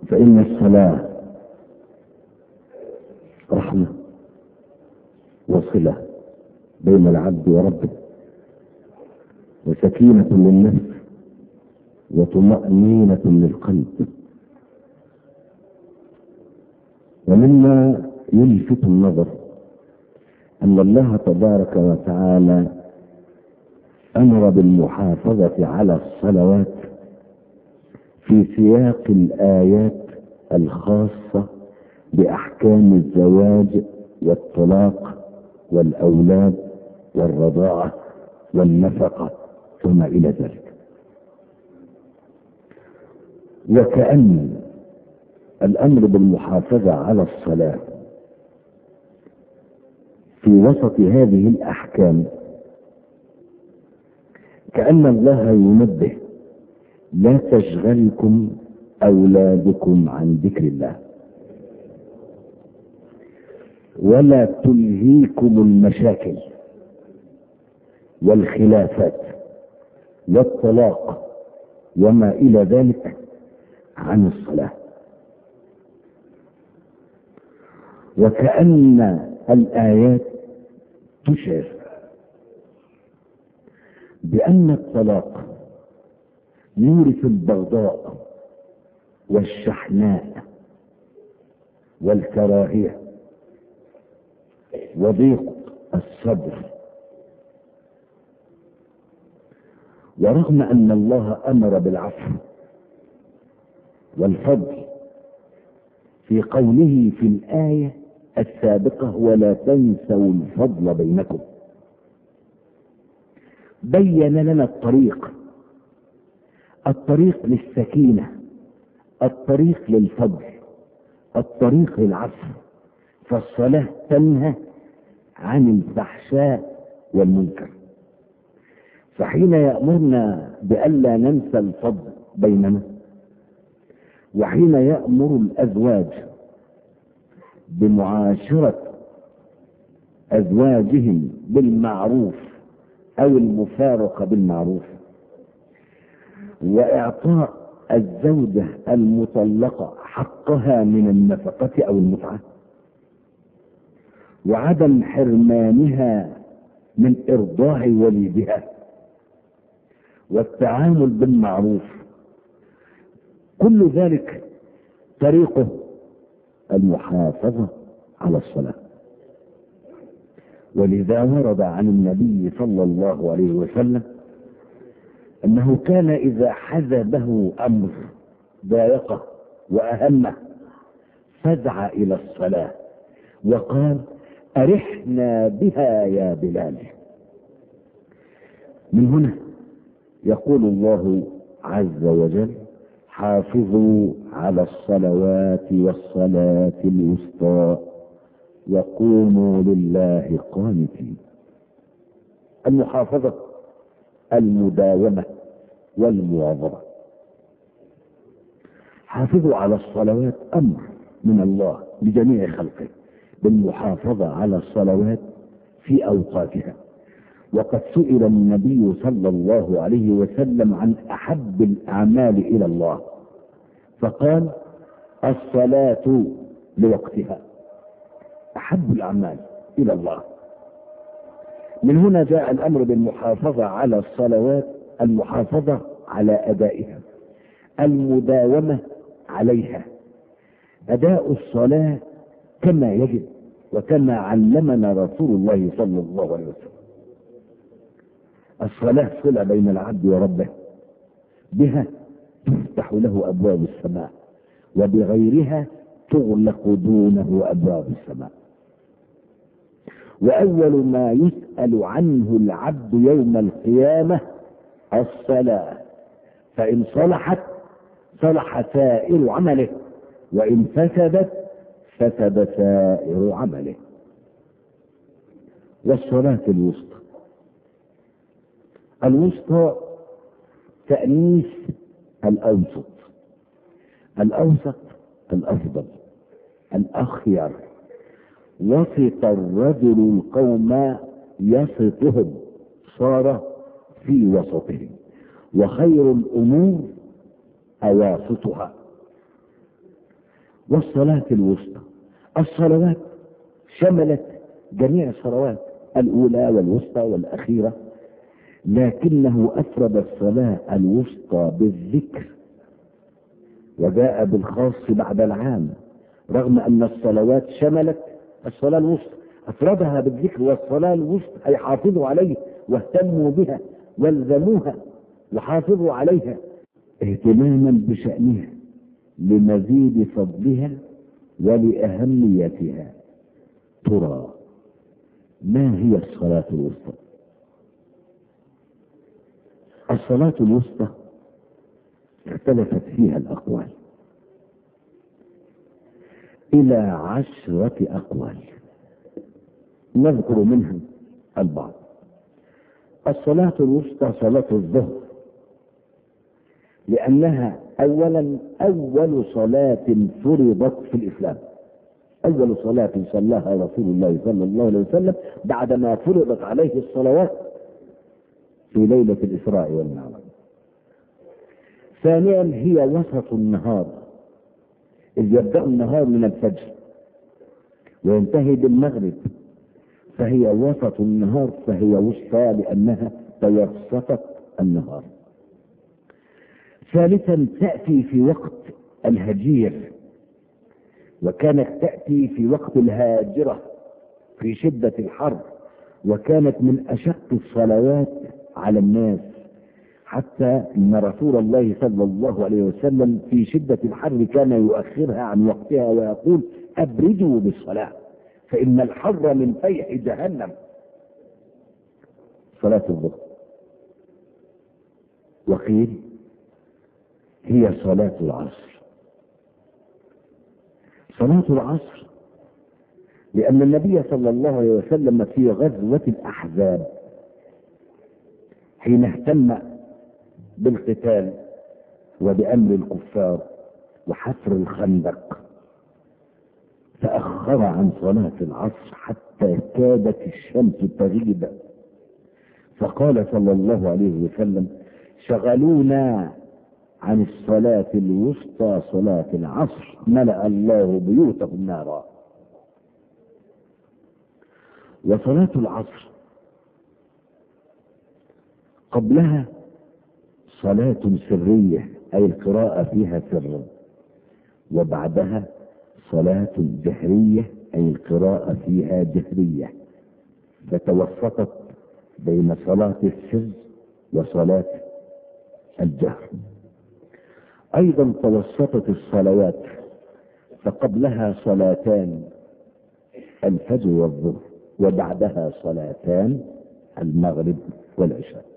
فإن الصلاة رحمة وصلة بين العبد وربه، وسكينة للنفس وطمأنينة للقلب. ومما يلفت النظر أن الله تبارك وتعالى أمر بالمحافظة على الصلوات في سياق الآيات الخاصة بأحكام الزواج والطلاق والأولاد والرضاعة والنفقة وما إلى ذلك. وكأن الأمر بالمحافظة على الصلاة في وسط هذه الأحكام كأن الله ينبه: لا تشغلكم أولادكم عن ذكر الله، ولا تلهيكم المشاكل والخلافات والطلاق وما إلى ذلك عن الصلاة. وكأن الآيات تشعر بأن الطلاق يورث البغضاء والشحناء والكراهية وضيق الصدر. ورغم أن الله أمر بالعفو والفضل في قوله في الآية السابقة: ولا تنسوا الفضل بينكم، بين لنا الطريق للسكينة، الطريق للفضل، الطريق للعفو. فالصلاة تنهى عن الفحشاء والمنكر، فحين يأمرنا بألا ننسى الفضل بيننا، وحين يأمر الأزواج بمعاشرة أزواجهم بالمعروف أو المفارقة بالمعروف، وإعطاء الزوجة المطلقة حقها من النفقة أو المتعة، وعدم حرمانها من إرضاع وليدها، والتعامل بالمعروف، كل ذلك طريقه المحافظة على الصلاة. ولذا ورد عن النبي صلى الله عليه وسلم أنه كان إذا حزبه أمر ضايقه وأهمه فزع إلى الصلاة وقال: أرحنا بها يا بلال. من هنا يقول الله عز وجل: حافظوا على الصلوات والصلاة الوسطى وقوموا لله قانتين. المحافظة، المداومة والمواظبة. حافظوا على الصلوات أمر من الله لجميع خلقه بالمحافظة على الصلوات في أوقاتها. وقد سئل النبي صلى الله عليه وسلم عن أحب الأعمال إلى الله فقال: الصلاة لوقتها، أحب الأعمال إلى الله. من هنا جاء الأمر بالمحافظة على الصلوات، المحافظة على أدائها، المداومة عليها، أداء الصلاة كما يجب وكما علمنا رسول الله صلى الله عليه وسلم. الصلاة صلة بين العبد وربه، بها تفتح له أبواب السماء، وبغيرها تغلق دونه أبواب السماء. وأول ما يسأل عنه العبد يوم القيامة الصلاة، فإن صلحت صلح سائر عمله، وإن فسدت فسد سائر عمله. والصلاة الوسطى، الوسطى تأنيث الأوسط، الأوسط الأفضل الأخير. وسط الرجل القوم يسطهم، صار في وسطهم، وخير الأمور أواسطها. والصلاة الوسطى. الصلوات شملت جميع الصلوات الأولى والوسطى والأخيرة، لكنه أفرد الصلاة الوسطى بالذكر وجاء بالخاص بعد العام، رغم أن الصلوات شملت الصلاة الوسطى، أفردها بالذكر. والصلاة الوسطى أي حافظوا عليه واهتموا بها والزموها وحافظوا عليها اهتماما بشأنها لمزيد فضلها ولأهميتها. ترى ما هي الصلاة الوسطى؟ الصلاة الوسطى اختلفت فيها الأقوال إلى 10 أقوال، نذكر منها البعض. الصلاة الوسطى صلاة الظهر، لأنها أولا أول صلاة فرضت في الإسلام، أول صلاة صلاها رسول الله صلى الله عليه وسلم بعدما فرضت عليه الصلوات في ليلة الإسراء والمعراج. ثانيا هي وسط النهار، إذ يبدأ النهار من الفجر وينتهي بالمغرب، فهي وسط النهار، فهي وسطى لأنها توسطت النهار. ثالثا تأتي في وقت الهجير، وكانت تأتي في وقت الهاجرة في شدة الحر، وكانت من أشق الصلوات على الناس، حتى إن رسول الله صلى الله عليه وسلم في شدة الحر كان يؤخرها عن وقتها ويقول: أبردوا بالصلاة فإن الحر من فيح جهنم. صلاة الظهر. وقيل هي صلاة العصر. صلاة العصر لأن النبي صلى الله عليه وسلم في غزوة الأحزاب حين اهتم بالقتال وبأمر الكفار وحفر الخندق تأخر عن صلاة العصر حتى كادت الشمس تغيب، فقال صلى الله عليه وسلم: شغلونا عن الصلاة الوسطى صلاة العصر ملأ الله بيوتهم نارا. وصلاة العصر قبلها صلاة سرية أي القراءة فيها سرا، وبعدها صلاة جهرية أي القراءة فيها جهرية، فتوسطت بين صلاة السر وصلاة الجهر. أيضا توسطت الصلوات، فقبلها صلاتان الفجر والظهر، وبعدها صلاتان المغرب والعشاء.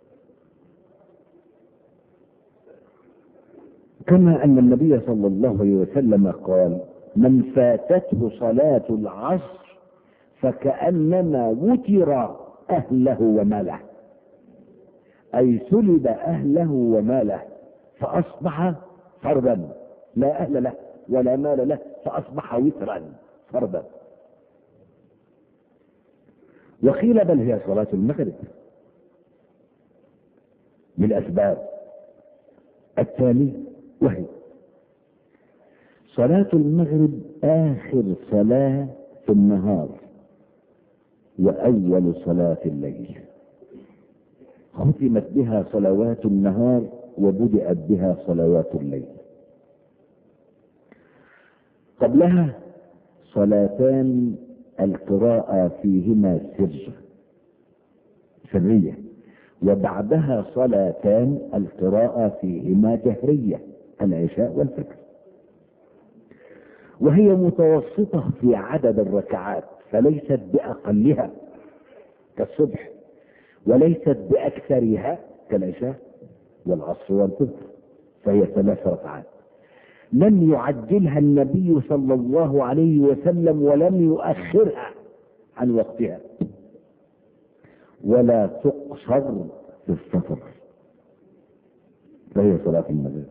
كما أن النبي صلى الله عليه وسلم قال: من فاتته صلاة العصر فكأنما وتر أهله وماله، أي سلب أهله وماله فأصبح فردا، لا أهل له ولا مال له، فأصبح وترا فردا. وقيل بل هي صلاة المغرب للأسباب التالية، وهي صلاة المغرب آخر صلاة في النهار وأول صلاة الليل، ختمت بها صلوات النهار وبدأت بها صلوات الليل. قبلها صلاتان القراءة فيهما سرية، وبعدها صلاتان القراءة فيهما جهرية، العشاء والفجر. وهي متوسطة في عدد الركعات، فليست بأقلها كالصبح، وليست بأكثرها كالعشاء والعصر والفجر، فهي 3 ركعات. لم يعجلها النبي صلى الله عليه وسلم ولم يؤخرها عن وقتها، ولا تقصر في السفر، فهي صلاة المغرب.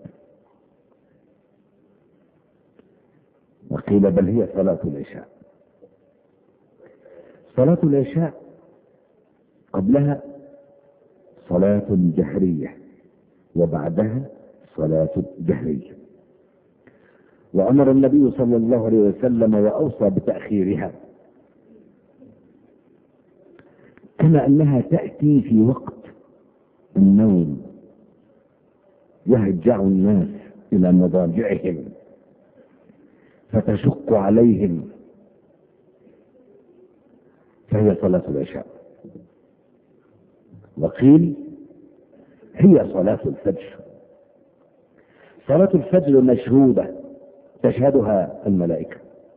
وقيل بل هي صلاة العشاء. صلاة العشاء قبلها صلاة جهرية وبعدها صلاة جهرية. وأمر النبي صلى الله عليه وسلم وأوصى بتأخيرها، كما أنها تأتي في وقت النوم يهجع الناس إلى مضاجعهم فتشق عليهم، فهي صلاة العشاء. وقيل هي صلاة الفجر. صلاة الفجر مشهودة تشهدها الملائكة.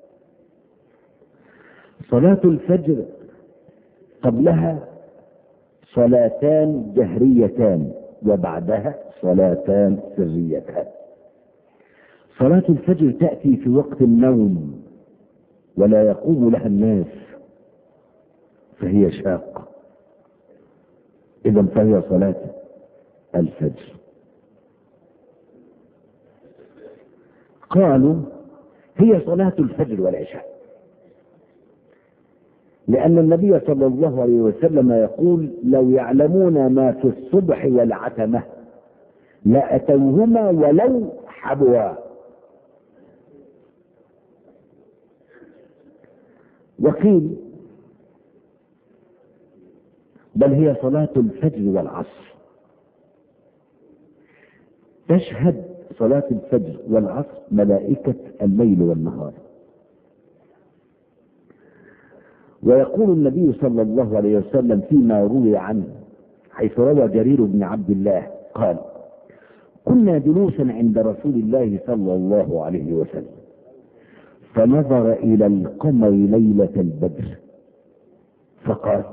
صلاة الفجر قبلها صلاتان جهريتان وبعدها صلاتان سريتان. صلاة الفجر تأتي في وقت النوم ولا يقوم لها الناس، فهي شاقة، إذا فهي صلاة الفجر. قالوا هي صلاة الفجر والعشاء، لأن النبي صلى الله عليه وسلم يقول: لو يعلمون ما في الصبح والعتمة لأتوهما ولو حبوا. وقيل بل هي صلاة الفجر والعصر. تشهد صلاة الفجر والعصر ملائكة الليل والنهار. ويقول النبي صلى الله عليه وسلم فيما روي عنه حيث روى جرير بن عبد الله قال: كنا جلوسا عند رسول الله صلى الله عليه وسلم فنظر إلى القمر ليلة البدر فقال: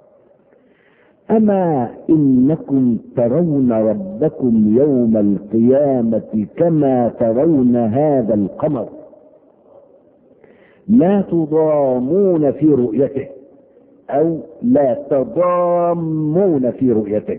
أما إنكم ترون ربكم يوم القيامة كما ترون هذا القمر، لا تضامون في رؤيته، أو لا تضامون في رؤيته،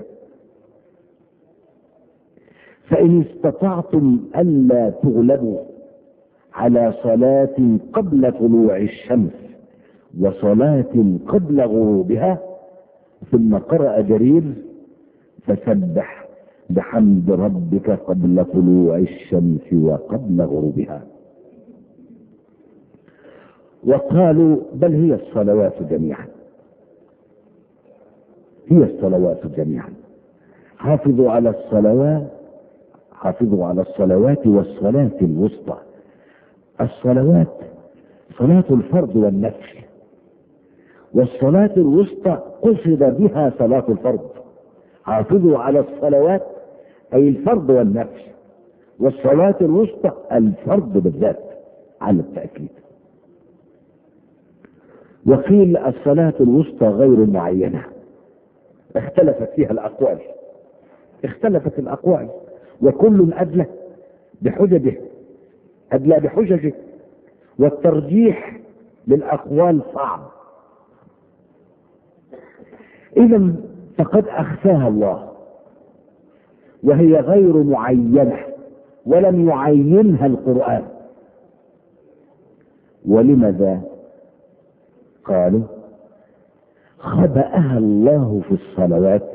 فإن استطعتم ألا تغلبوا على صلاة قبل طلوع الشمس وصلاة قبل غروبها. ثم قرأ جرير: فسبح بحمد ربك قبل طلوع الشمس وقبل غروبها. وقالوا بل هي الصلوات جميعا، هي الصلوات جميعا. حافظوا على الصلوات والصلاة الوسطى. الصلوات صلاة الفرض والنفل، والصلاة الوسطى قصد بها صلاة الفرض. حافظوا على الصلوات أي الفرض والنفل، والصلاة الوسطى الفرض بالذات على التأكيد. وقيل الصلاة الوسطى غير معينة، اختلفت فيها الأقوال، اختلفت الأقوال، وكل أدلى بحججه، والترجيح للأقوال صعب. إذا فقد أخفاها الله، وهي غير معينة ولم يعينها القرآن. ولماذا؟ قالوا خبأها الله في الصلوات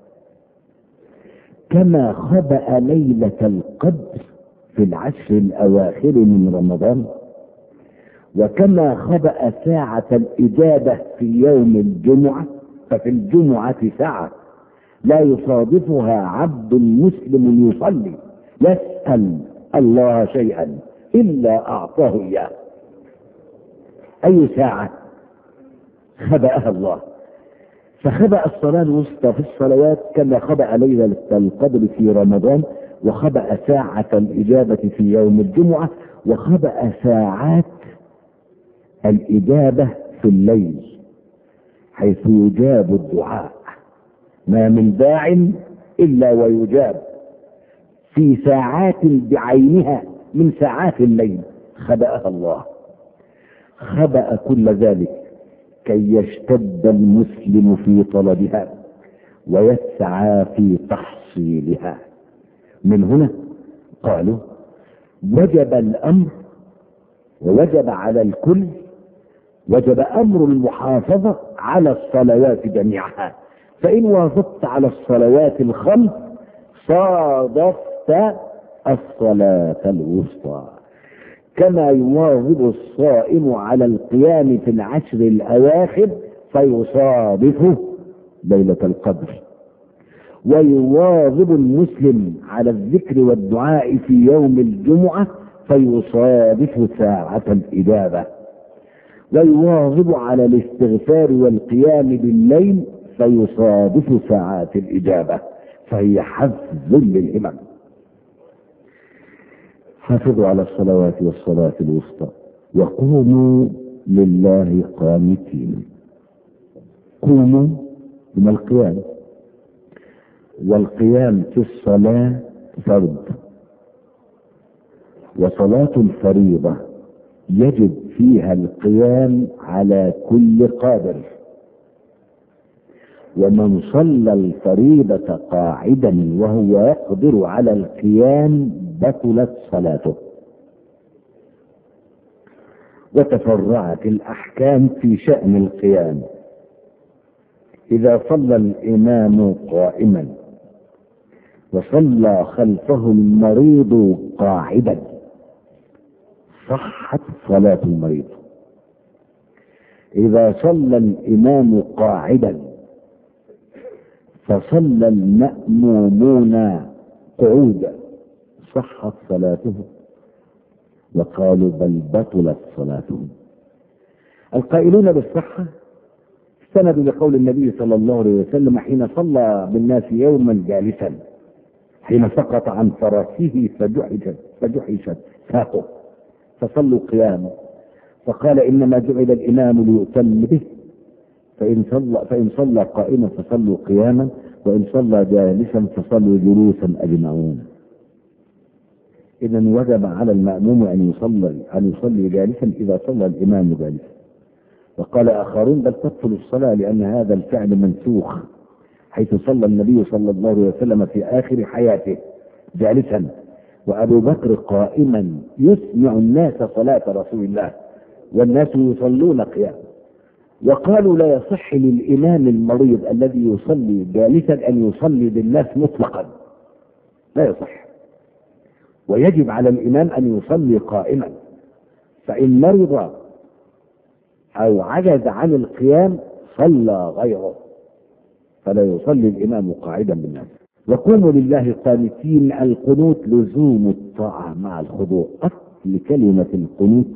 كما خبأ ليلة القدر في العشر الأواخر من رمضان، وكما خبأ ساعة الإجابة في يوم الجمعة، ففي الجمعة ساعة لا يصادفها عبد مسلم يصلي يسأل الله شيئا إلا أعطاه إياه. أي ساعة خبأها الله؟ فخبأ الصلاة الوسطى في الصلوات كما خبأ ليلة القدر في رمضان، وخبأ ساعة الإجابة في يوم الجمعة، وخبأ ساعات الإجابة في الليل حيث يجاب الدعاء. ما من داع إلا ويجاب في ساعات بعينها من ساعات الليل، خبأها الله. خبأ كل ذلك كي يشتد المسلم في طلبها ويسعى في تحصيلها. من هنا قالوا وجب الأمر، ووجب على الكل، وجب أمر المحافظة على الصلوات جميعها. فإن واظبت على الصلوات الخمس صادفت الصلاة الوسطى. كما يواظب الصائم على القيام في العشر الأواخر فيصادفه ليلة القدر، ويواظب المسلم على الذكر والدعاء في يوم الجمعة فيصادف ساعة الإجابة، ويواظب على الاستغفار والقيام بالليل فيصادف ساعات الإجابة، فهي حفز للهمم. حافظوا على الصلوات والصلاة الوسطى وقوموا لله قانتين. قوموا من القيام، والقيام في الصلاة فرض، وصلاة الفريضة يجب فيها القيام على كل قادر، ومن صلى الفريضة قاعدا وهو يقدر على القيام بطلت صلاته. وتفرعت الأحكام في شأن القيام. إذا صلى الإمام قائما وصلى خلفه المريض قاعدا صحت صلاة المريض. إذا صلى الإمام قاعدا فصلى المأمومون قعودا صحت صلاته، وقالوا بل بطلت صلاتهم. القائلون بالصحة استندوا لقول النبي صلى الله عليه وسلم حين صلى بالناس يوما جالسا، حين سقط عن فرسه فجحشت ساقه فصلوا فقال إنما جعل الإمام ليؤتم به، فإن صلى قائما فصلوا قياما، وإن صلى جالسا فصلوا جلوسا أجمعون. إذا وجب على المأموم أن يصلي جالسا إذا صلى الإمام جالسا. وقال آخرون بل تبطل الصلاة لأن هذا الفعل منسوخ، حيث صلى النبي صلى الله عليه وسلم في آخر حياته جالسا، وأبو بكر قائما يسمع الناس صلاة رسول الله والناس يصلون قياما. وقالوا لا يصح للإمام المريض الذي يصلي جالسا أن يصلي بالناس مطلقا، لا يصح، ويجب على الإمام أن يصلي قائما، فإن مرض أو عجز عن القيام صلى غيره، فلا يصلي الإمام قاعدا بالناس. وقوموا لله قانتين. القنوت لزوم الطاعة مع الخضوع. أصل كلمة القنوت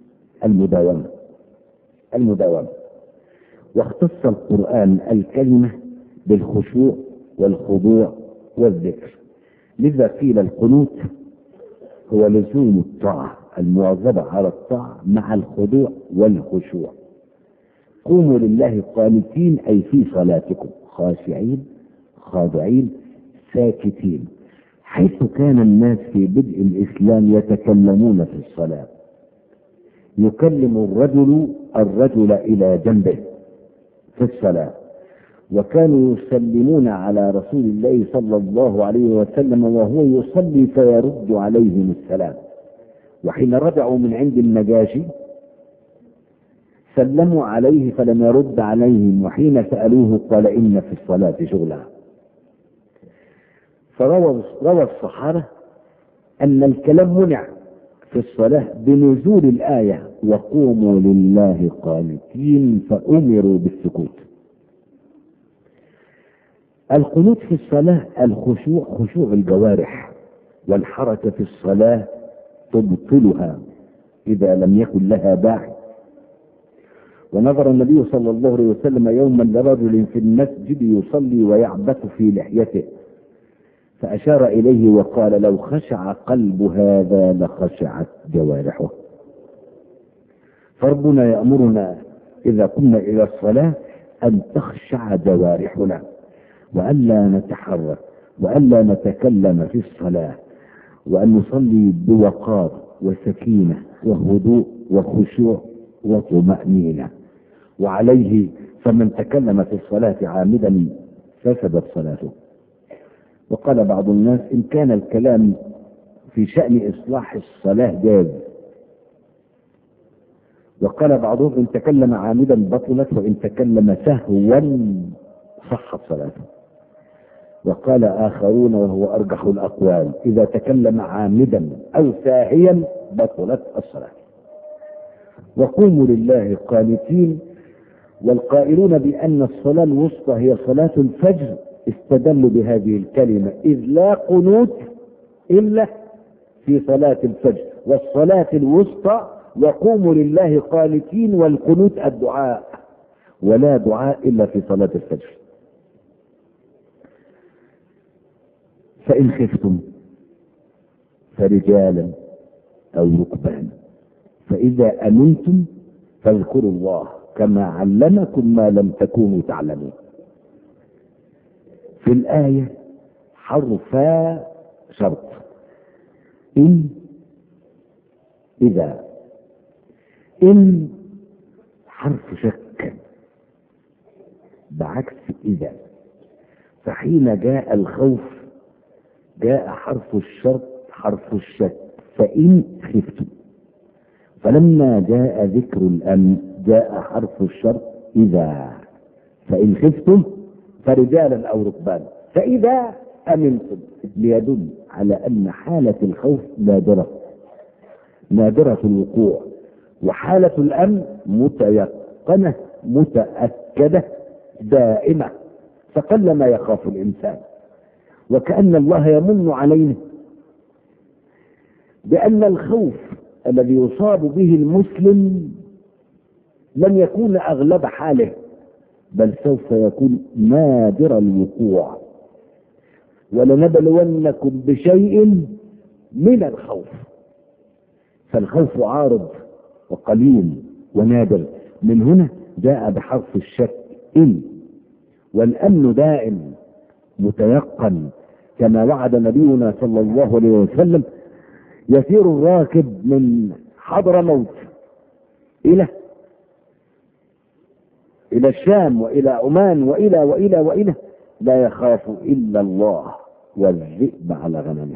المداومة، واختص القرآن الكلمة بالخشوع والخضوع والذكر، لذا قيل القنوت هو لزوم الطاعة، المواظبة على الطاعة مع الخضوع والخشوع. قوموا لله قانتين أي في صلاتكم خاشعين خاضعين ساكتين، حيث كان الناس في بدء الإسلام يتكلمون في الصلاة، يكلم الرجل إلى جنبه في الصلاة، وكانوا يسلمون على رسول الله صلى الله عليه وسلم وهو يصلي فيرد عليهم السلام. وحين رجعوا من عند النجاشي سلموا عليه فلم يرد عليهم، وحين سألوه قال إن في الصلاة شغلا. روى الصحابة أن الكلام منع في الصلاة بنزول الآية وقوموا لله قانتين، فأمروا بالسكوت. القنوت في الصلاة الخشوع، خشوع الجوارح، والحركة في الصلاة تبطلها إذا لم يكن لها داعي. ونظر النبي صلى الله عليه وسلم يوما لرجل في المسجد يصلي ويعبث في لحيته، فأشار إليه وقال لو خشع قلب هذا لخشعت جوارحه. فربنا يأمرنا إذا قمنا إلى الصلاة أن تخشع جوارحنا، وألا نتحرك، وألا نتكلم في الصلاة، وأن نصلي بوقار وسكينة وهدوء وخشوع وطمأنينة. وعليه فمن تكلم في الصلاة عامدا فسدت صلاته. وقال بعض الناس إن كان الكلام في شأن إصلاح الصلاة جاز، وقال بعضهم إن تكلم عامدا بطلت، وإن تكلم سهوا صحت صلاته. وقال آخرون وهو أرجح الأقوال: إذا تكلم عامدا أو ساهيا بطلت الصلاة. وقوموا لله قانتين. والقائلون بأن الصلاة الوسطى هي صلاة الفجر استدلوا بهذه الكلمة: إذ لا قنوت إلا في صلاة الفجر، والصلاة الوسطى وقوموا لله قانتين، والقنوت الدعاء، ولا دعاء إلا في صلاة الفجر. فإن خفتم فرجالا أو ركبانا فإذا أمنتم فاذكروا الله كما علمكم ما لم تكونوا تعلمون. في الآية حرفا شرط: إن، إذا. إن حرف شك بعكس إذا، فحين جاء الخوف جاء حرف الشرط حرف الشك: فإن خفتم. فلما جاء ذكر الأمن جاء حرف الشرط إذا: فإن خفتم فرجالا أو ركبانا فإذا أمنتم، ليدل على أن حالة الخوف نادرة الوقوع، وحالة الأمن متيقنة متأكدة دائمة، فقل ما يخاف الإنسان. وكأن الله يمن علينا بأن الخوف الذي يصاب به المسلم لن يكون أغلب حاله، بل سوف يكون نادر الوقوع. ولنبلونكم بشيء من الخوف. فالخوف عارض وقليل ونادر، من هنا جاء بحرف الشك إن. والأمن دائم متيقن، كما وعد نبينا صلى الله عليه وسلم: يسير الراكب من حضرموت إلى الشام وإلى عمان وإلى لا يخاف إلا الله والذئب على غنمه.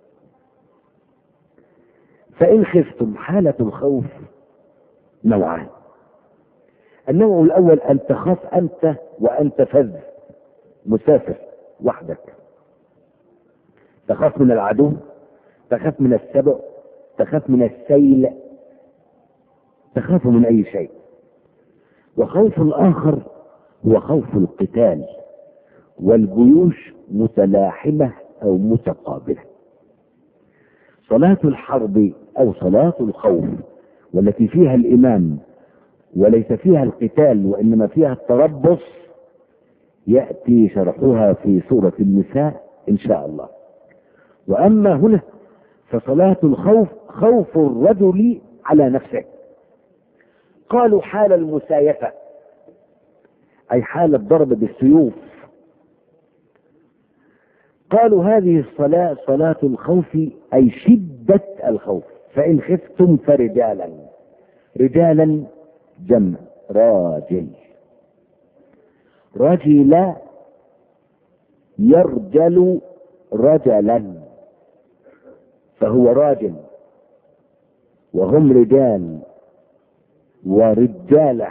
فإن خفتم، حالة الخوف نوعان: النوع الأول أن تخاف أنت وأنت فذ مسافر وحدك، تخاف من العدو، تخاف من السبع، تخاف من السيل، تخاف من أي شيء. وخوف آخر هو خوف القتال والجيوش متلاحمة أو متقابلة. صلاة الحرب أو صلاة الخوف والتي فيها الإمام وليس فيها القتال وإنما فيها التربص يأتي شرحها في سورة النساء إن شاء الله. وأما هنا فصلاة الخوف خوف الرجل على نفسه. قالوا حال المسايفة، أي حال الضرب بالسيوف. قالوا هذه الصلاة صلاة الخوف أي شدة الخوف. فإن خفتم فرجالا، رجالا جمع راجل، رجل يرجل رجلا، فهو راجل، وهم رجال ورجالة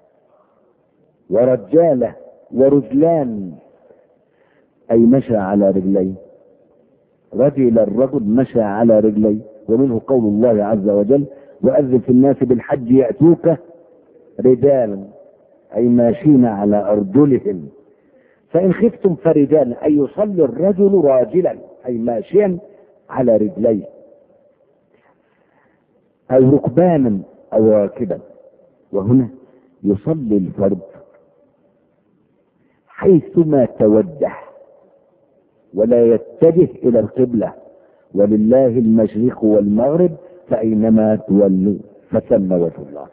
ورجالة ورجلان، أي مشى على رجلين. رجل الرجل مشى على رجلين. ومنه قول الله عز وجل: وأذن في الناس بالحج يأتوك رجالا، أي ماشين على أرجلهم. فإن خفتم فرجالا، أي يصلي الرجل راجلا، أي ماشيا على رجليه، أو ركبانا أو راكبا. وهنا يصلي الفرد حيثما توجه ولا يتجه إلى القبلة، ولله المشرق والمغرب فأينما تولوا فثم وجه الله.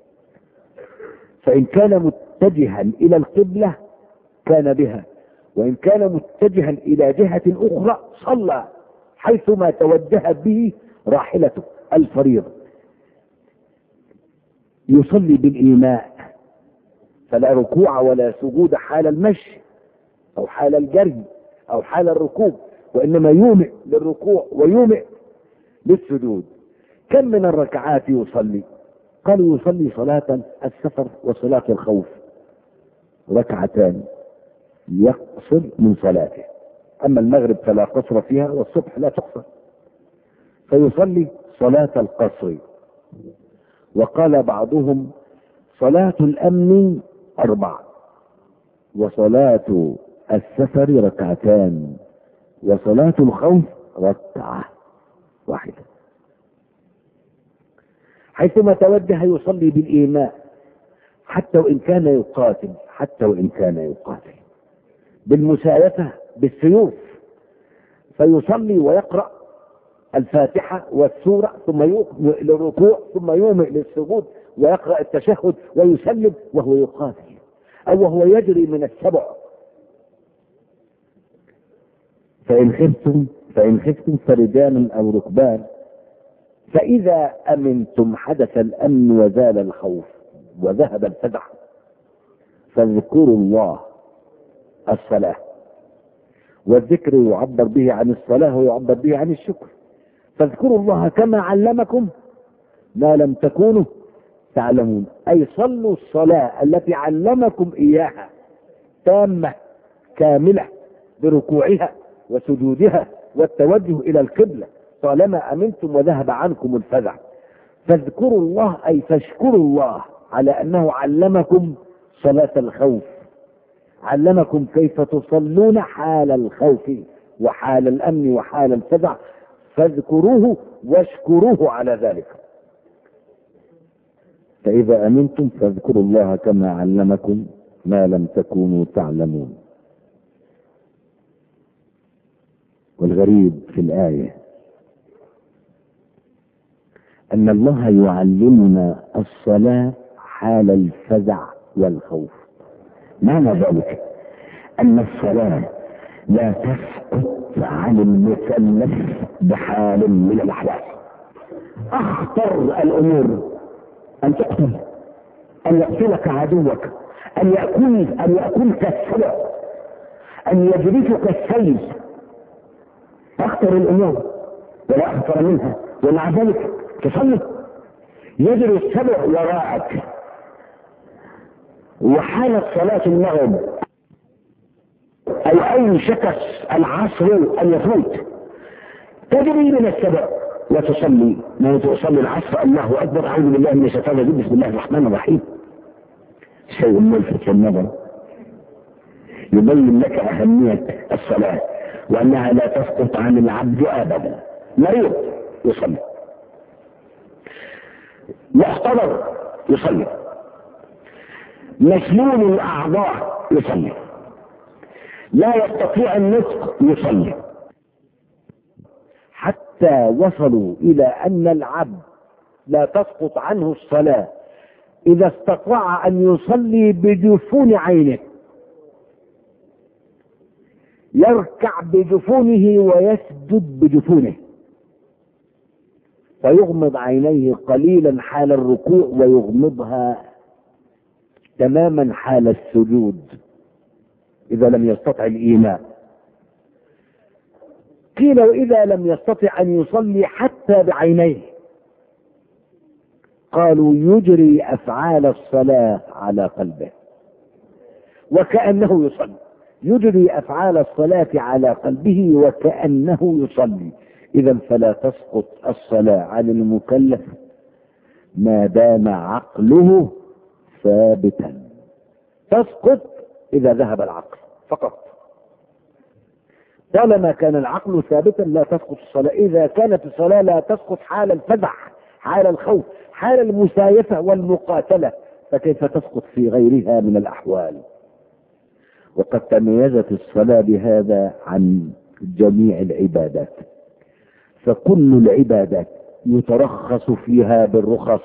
فإن كان متجها إلى القبلة كان بها، وإن كان متجها إلى جهة أخرى صلى حيثما توجه به راحلته الفريضة. يصلي بالإيماء، فلا ركوع ولا سجود حال المشي أو حال الجري أو حال الركوب، وإنما يومئ للركوع ويومئ للسجود. كم من الركعات يصلي؟ قالوا يصلي صلاة السفر وصلاة الخوف ركعتان، يقصر من صلاته. أما المغرب فلا قصر فيها والصبح لا تقصر، فيصلي صلاة القصر. وقال بعضهم صلاة الأمن 4، وصلاة السفر 2، وصلاة الخوف 1. حيثما توجه يصلي بالإيماء حتى وإن كان يقاتل، بالمسايفة بالسيوف، فيصلي ويقرأ الفاتحة والسورة ثم يومئ للركوع ثم يومئ للسجود ويقرأ التشهد ويسلم وهو يقاتل أو وهو يجري من السبع. فإن خفتم فرجالا أو ركبان، فإذا أمنتم حدث الأمن وزال الخوف وذهب الفزع فاذكروا الله. الصلاة، والذكر يعبر به عن الصلاة ويعبر به عن الشكر. فاذكروا الله كما علمكم ما لم تكونوا تعلمون، أي صلوا الصلاة التي علمكم إياها تامة كاملة بركوعها وسجودها والتوجه إلى القبلة طالما أمنتم وذهب عنكم الفزع. فاذكروا الله أي فاشكروا الله على أنه علمكم صلاة الخوف، علمكم كيف تصلون حال الخوف وحال الأمن وحال الفزع، فاذكروه واشكروه على ذلك. فإذا أمنتم فاذكروا الله كما علمكم ما لم تكونوا تعلمون. والغريب في الآية أن الله يعلمنا الصلاة حال الفزع والخوف. معنى ذلك أن الصلاة لا تسقط عن المكلف بحال من الأحوال. أخطر الأمور أن تقتل، أن يقتلك عدوك، أن يأكلك السبع، أن يجرفك السيل. أخطر الأمور ولا أخطر منها، ومع ذلك تصلي يجري السبع وراءك. وحالة صلاة المغرب أي أوشك العصر أن يفوت تجري من السبع وتصلي. ما تصلي العصر الله أكبر أعوذ بالله من الشيطان الرجيم بسم الله الرحمن الرحيم. شيء ملفت في النظر يبين لك أهمية الصلاة وأنها لا تسقط عن العبد أبدا. مريض يصلي، محتضر يصلي، مشلول الأعضاء يصلي، لا يستطيع النطق يصلي، حتى وصلوا إلى أن العبد لا تسقط عنه الصلاة إذا استطاع أن يصلي بجفون عينه، يركع بجفونه ويسجد بجفونه، فيغمض عينيه قليلا حال الركوع ويغمضها تماما حال السجود إذا لم يستطع الإيماء. قيل وإذا لم يستطع أن يصلي حتى بعينيه قالوا يجري أفعال الصلاة على قلبه وكأنه يصلي، يجري أفعال الصلاة على قلبه وكأنه يصلي. إذا فلا تسقط الصلاة عن المكلف ما دام عقله ثابتا. تسقط إذا ذهب العقل فقط. طالما كان العقل ثابتا لا تسقط الصلاة. إذا كانت الصلاة لا تسقط حال الفزع، حال الخوف، حال المسايفة والمقاتلة، فكيف تسقط في غيرها من الأحوال؟ وقد تميزت الصلاة بهذا عن جميع العبادات، فكل العبادات يترخص فيها بالرخص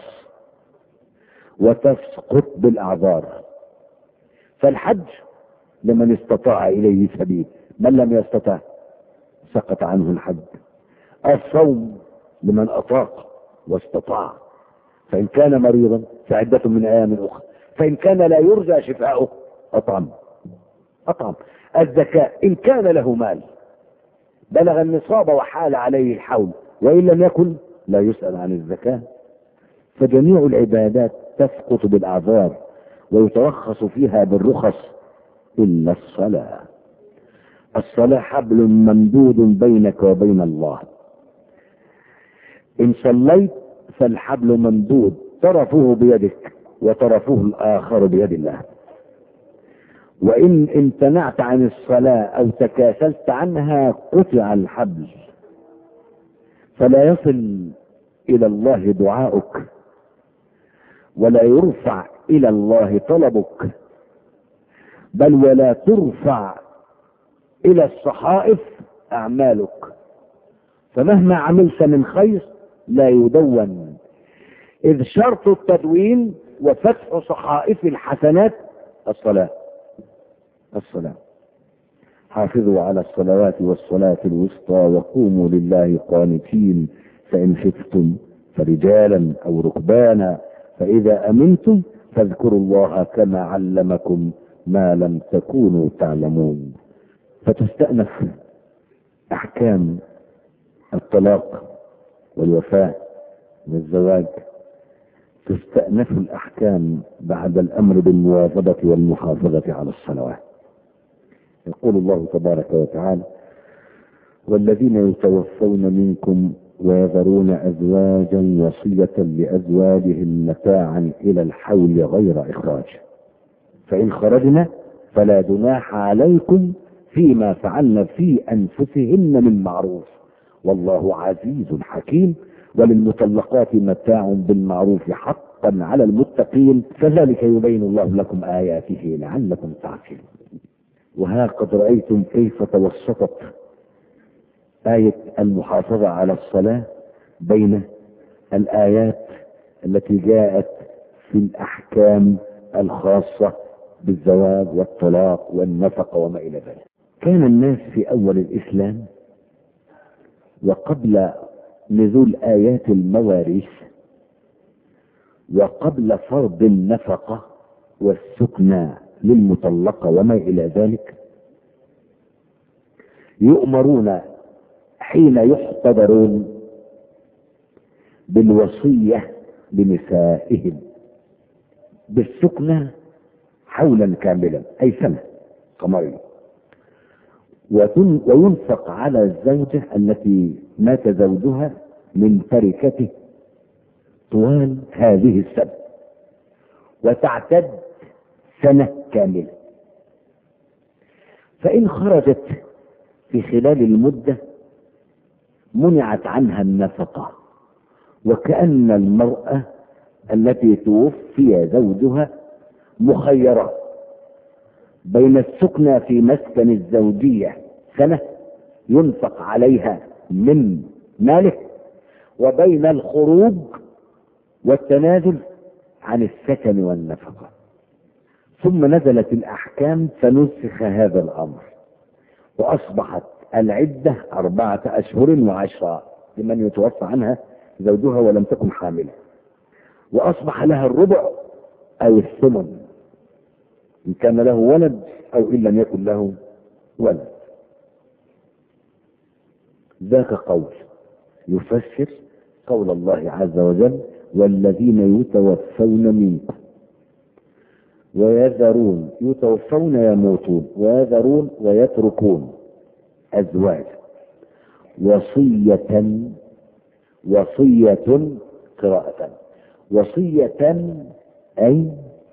وتسقط بالأعذار. فالحج لمن استطاع إليه سبيل، من لم يستطع سقط عنه الحج. الصوم لمن أطاق واستطاع، فإن كان مريضا فعدة من أيام أخرى، فإن كان لا يرجى شفاؤه أطعم. الزكاة إن كان له مال بلغ النصاب وحال عليه الحول، وإن لم يكن لا يسأل عن الزكاة. فجميع العبادات تسقط بالأعذار ويترخص فيها بالرخص إلا الصلاة. الصلاة حبل ممدود بينك وبين الله. إن صليت فالحبل ممدود، طرفه بيدك وطرفه الآخر بيد الله. وإن امتنعت عن الصلاة أو تكاسلت عنها قطع الحبل، فلا يصل إلى الله دعاؤك، ولا يرفع إلى الله طلبك، بل ولا ترفع إلى الصحائف أعمالك. فمهما عملت من خير لا يدون، إذ شرط التدوين وفتح صحائف الحسنات الصلاة. حافظوا على الصلوات والصلاة الوسطى وقوموا لله قانتين، فإن خفتم فرجالا أو ركبانا فإذا أمنتم فاذكروا الله كما علمكم ما لم تكونوا تعلمون. فتستأنف أحكام الطلاق والوفاة والزواج، تستأنف الأحكام بعد الأمر بالمواظبة والمحافظة على الصلوات. يقول الله تبارك وتعالى: والذين يتوفون منكم ويذرون أزواجا وصية لأزواجهم متاعا إلى الحول غير إخراج، فإن خرجنا فلا جناح عليكم فيما فعلن في أنفسهن من معروف والله عزيز حكيم. وللمطلقات متاع بالمعروف حقا على المتقين، كذلك يبين الله لكم آياته لعلكم تعقلون. وها قد رأيتم كيف توسطت آية المحافظة على الصلاة بين الآيات التي جاءت في الأحكام الخاصة بالزواج والطلاق والنفقة وما إلى ذلك. كان الناس في أول الإسلام وقبل نزول آيات المواريث وقبل فرض النفقة والسكنى للمطلقة وما إلى ذلك يؤمرون حين يحتضرون بالوصية لنسائهم بالسكنى حولا كاملا، أي سنة قمرية، وينفق على الزوجة التي مات زوجها من تركته طوال هذه السنة، وتعتد سنة كاملة. فإن خرجت في خلال المدة منعت عنها النفقة، وكأن المرأة التي توفي زوجها مخيرة بين السكنى في مسكن الزوجية سنة ينفق عليها من ماله، وبين الخروج والتنازل عن السكن والنفقة. ثم نزلت الأحكام فنسخ هذا الأمر، وأصبحت العدة 4 أشهر و10 لمن يتوفى عنها زوجها ولم تكن حاملة، وأصبح لها الربع أو الثمن إن كان له ولد أو إن لم يكن له ولد. ذاك قول يفسر قول الله عز وجل: والذين يتوفون منكم ويذرون، يتوفون يموتون، ويذرون ويتركون أزواج وصية قراءة وصية أي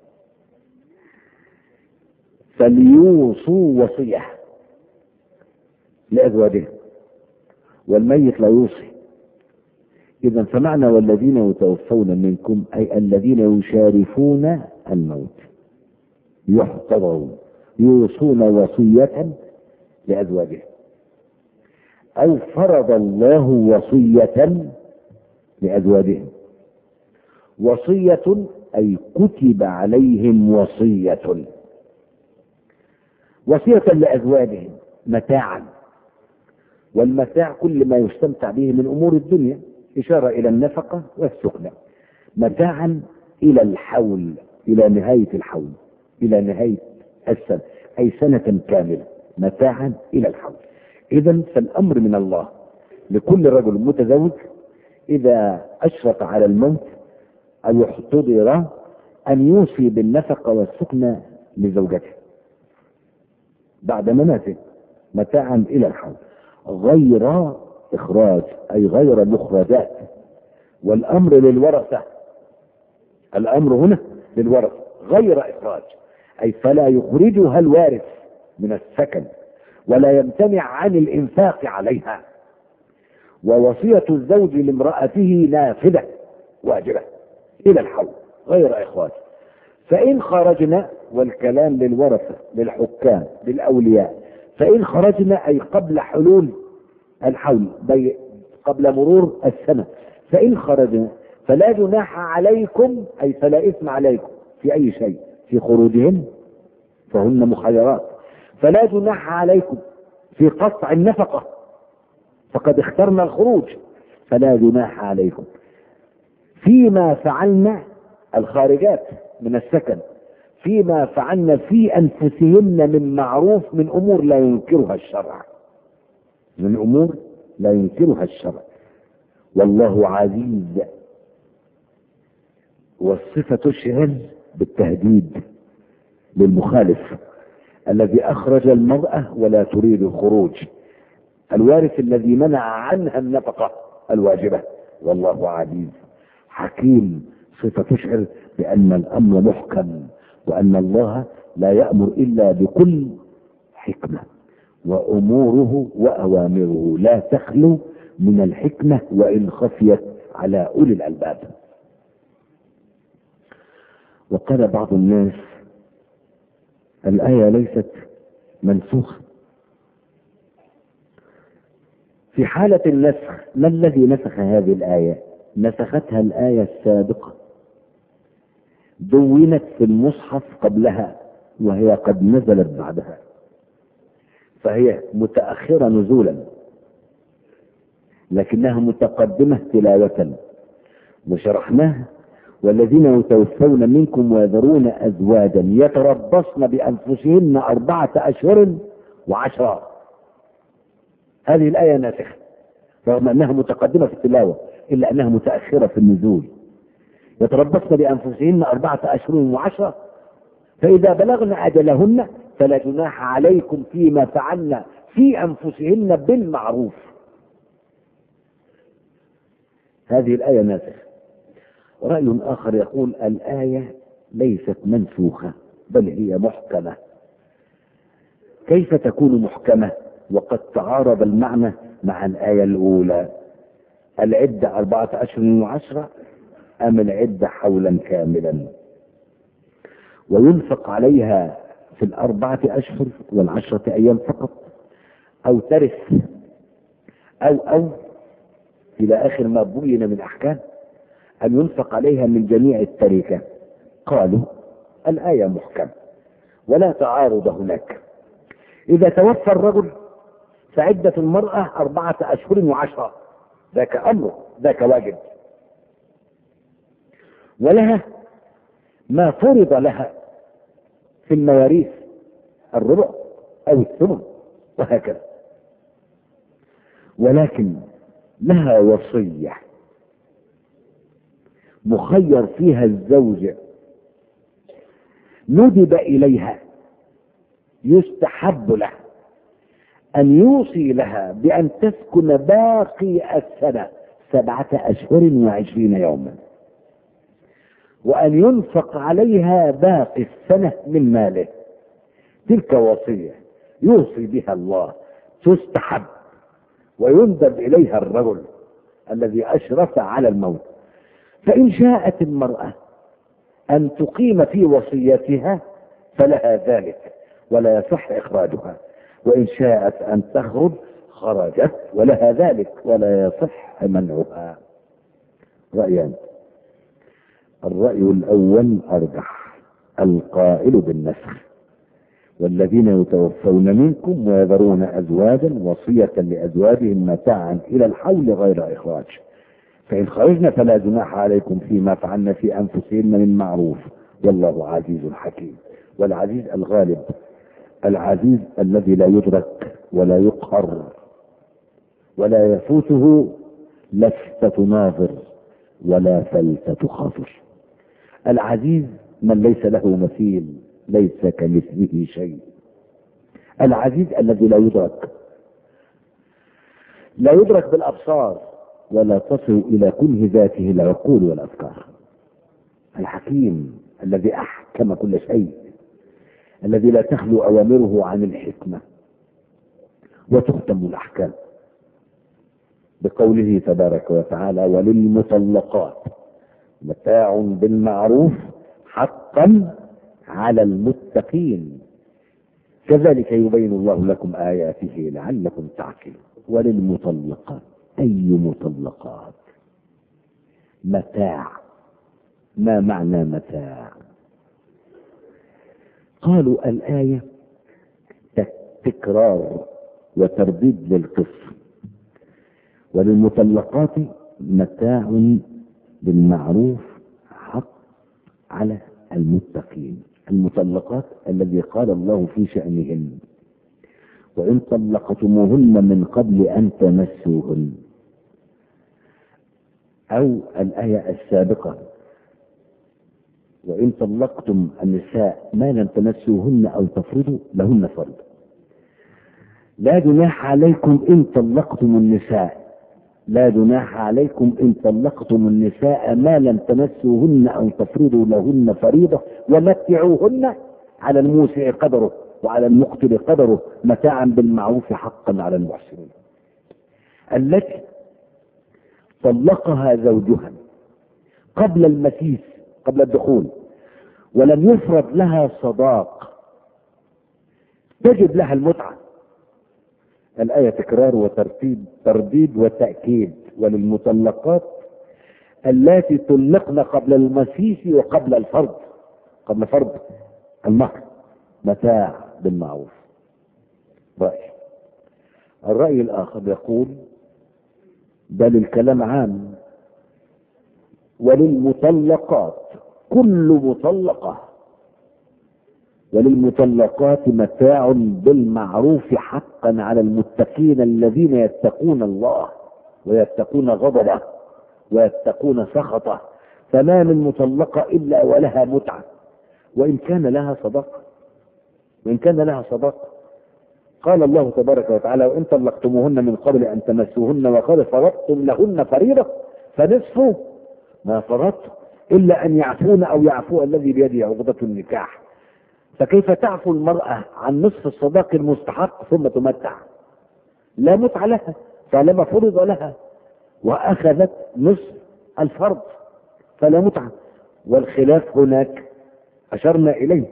فليوصوا وصية لأزواجهم، والميت لا يوصي. إذا فمعنى والذين يتوفون منكم أي الذين يشارفون الموت يحتضرون يوصون وصية لأزواجهم، أو فرض الله وصية لأزواجهم. وصية أي كتب عليهم وصية لأزواجهم متاعا، والمتاع كل ما يستمتع به من أمور الدنيا، إشارة إلى النفقة والسكنة. متاعا إلى الحول، إلى نهاية الحول، إلى نهاية السنة، أي سنة كاملة، متاعا إلى الحول. إذن فالأمر من الله لكل رجل متزوج إذا أشرف على الموت أو احتضر أن يوصي بالنفقة والسكنة لزوجته بعد مماته، متاعا إلى الحول غير إخراج، أي غير مخرجات. والأمر للورثة، الأمر هنا للورثة غير إخراج، أي فلا يخرجها الوارث من السكن ولا يمتنع عن الإنفاق عليها. ووصية الزوج لامرأته نافذة واجبة إلى الحول غير إخراج. فإن خرجنا، والكلام للورثة للحكام للأولياء، فإن خرجنا أي قبل حلول الحول، قبل مرور السنة، فإن خرجنا فلا جناح عليكم، أي فلا إثم عليكم في أي شيء في خروجهن، فهن مخيرات، فلا جناح عليكم في قطع النفقة فقد اخترنا الخروج، فلا جناح عليكم فيما فعلنا الخارجات من السكن، فيما فعلنا في أنفسهن من معروف، من أمور لا ينكرها الشرع، من أمور لا ينكرها الشرع. والله عزيز، والصفة تشعر بالتهديد للمخالف الذي أخرج المرأة ولا تريد الخروج، الوارث الذي منع عنها النفقة الواجبة. والله عزيز حكيم، صفة تشعر بأن الأمر محكم، وأن الله لا يأمر إلا بكل حكمة، وأموره وأوامره لا تخلو من الحكمة وإن خفيت على أولي الألباب. وقال بعض الناس الآية ليست منسوخة. في حالة النسخ، ما الذي نسخ هذه الآية؟ نسختها الآية السابقة، دونت في المصحف قبلها وهي قد نزلت بعدها، فهي متأخرة نزولا لكنها متقدمة تلاوة. وشرحناها: والذين يتوفون منكم ويذرون أزواجا يتربصن بأنفسهن 4 أشهر و10. هذه الآية ناسخة رغم أنها متقدمة في التلاوة، إلا أنها متأخرة في النزول. يتربصن بأنفسهن 4 أشهر و10، فإذا بلغن أجلهن فلا جناح عليكم فيما فعلن في أنفسهن بالمعروف. هذه الآية ناسخة. رأي آخر يقول الآية ليست منسوخة بل هي محكمة. كيف تكون محكمة وقد تعارض المعنى مع الآية الأولى؟ العدة 4 أشهر و10 أم العدة حولا كاملا؟ وينفق عليها في 4 أشهر و10 أيام فقط، أو ترث، أو إلى آخر ما بين من أحكام، أن ينفق عليها من جميع التركة. قالوا الآية محكمة ولا تعارض هناك. إذا توفى الرجل فعدة المرأة 4 أشهر و10، ذاك أمر، ذاك واجب، ولها ما فرض لها في المواريث، الربع أو الثمن وهكذا، ولكن لها وصية مخير فيها الزوج، ندب إليها، يستحب له أن يوصي لها بأن تسكن باقي السنة 7 أشهر و20 يوما، وأن ينفق عليها باقي السنة من ماله. تلك وصية يوصي بها الله، تستحب ويندب إليها الرجل الذي أشرف على الموت. فإن شاءت المرأة أن تقيم في وصيتها فلها ذلك ولا يصح إخراجها، وإن شاءت أن تخرج خرجت ولها ذلك ولا يصح منعها. رأيان: الرأي الأول أرجح، القائل بالنسخ: والذين يتوفون منكم ويذرون أزواجا وصية لأزواجهم متاعا إلى الحول غير إخراج، فإن خرجنا فلا جناح عليكم فيما فعلن في أنفسهن من معروف، والله عزيز حكيم. والعزيز الغالب، العزيز الذي لا يدرك ولا يقهر ولا يفوته لفتة ناظر ولا فلتة خاطر. العزيز من ليس له مثيل، ليس كمثله شيء. العزيز الذي لا يدرك، لا يدرك بالأبصار ولا تصل إلى كنه ذاته العقول والأفكار. الحكيم الذي أحكم كل شيء، الذي لا تخلو أوامره عن الحكمة وتختم الأحكام بقوله تبارك وتعالى: وللمطلقات متاع بالمعروف حقا على المتقين كذلك يبين الله لكم آياته لعلكم تعقلون. وللمطلقات، أي مطلقات؟ متاع. ما معنى متاع؟ قالوا الآية تكرار وترديد للقصة. وللمطلقات متاع بالمعروف حق على المتقين. المطلقات الذي قال الله في شأنهن: وإن طلقتموهن من قبل أن تمسوهن، أو الآية السابقة: وإن طلقتم النساء ما لم تمسوهن أو تفرضوا لهن فرض. لا جناح عليكم إن طلقتم النساء، لا جناح عليكم إن طلقتم النساء ما لم تمسوهن أو تفرضوا لهن فريضة ومتعوهن على الموسع قدره وعلى المقتر قدره متاعا بالمعروف حقا على المحسنين. التي طلقها زوجها قبل المسيس، قبل الدخول، ولم يفرض لها صداق، تجب لها المتعة. الآية تكرار وترتيب، ترديد وتأكيد. وللمطلقات التي طلقن قبل المسيس وقبل الفرض، قبل فرض المهر، متاع بالمعروف. رأي. الرأي الآخر يقول بل الكلام عام. وللمطلقات، كل مطلقة، وللمطلقات متاع بالمعروف حقا على المتقين الذين يتقون الله ويتقون غضبه ويتقون سخطه. فما من مطلقة إلا ولها متعة وإن كان لها صداقة، وإن كان لها صداقة. قال الله تبارك وتعالى: وإن طلقتموهن من قبل أن تمسوهن وقد فرضتم لهن فريضة فنصف ما فرضتم إلا أن يعفون أو يعفو الذي بيده عقدة النكاح. فكيف تعفو المرأة عن نصف الصداق المستحق ثم تمتع؟ لا متعة لها طالما فرض لها وأخذت نصف الفرض فلا متعة. والخلاف هناك أشرنا إليه.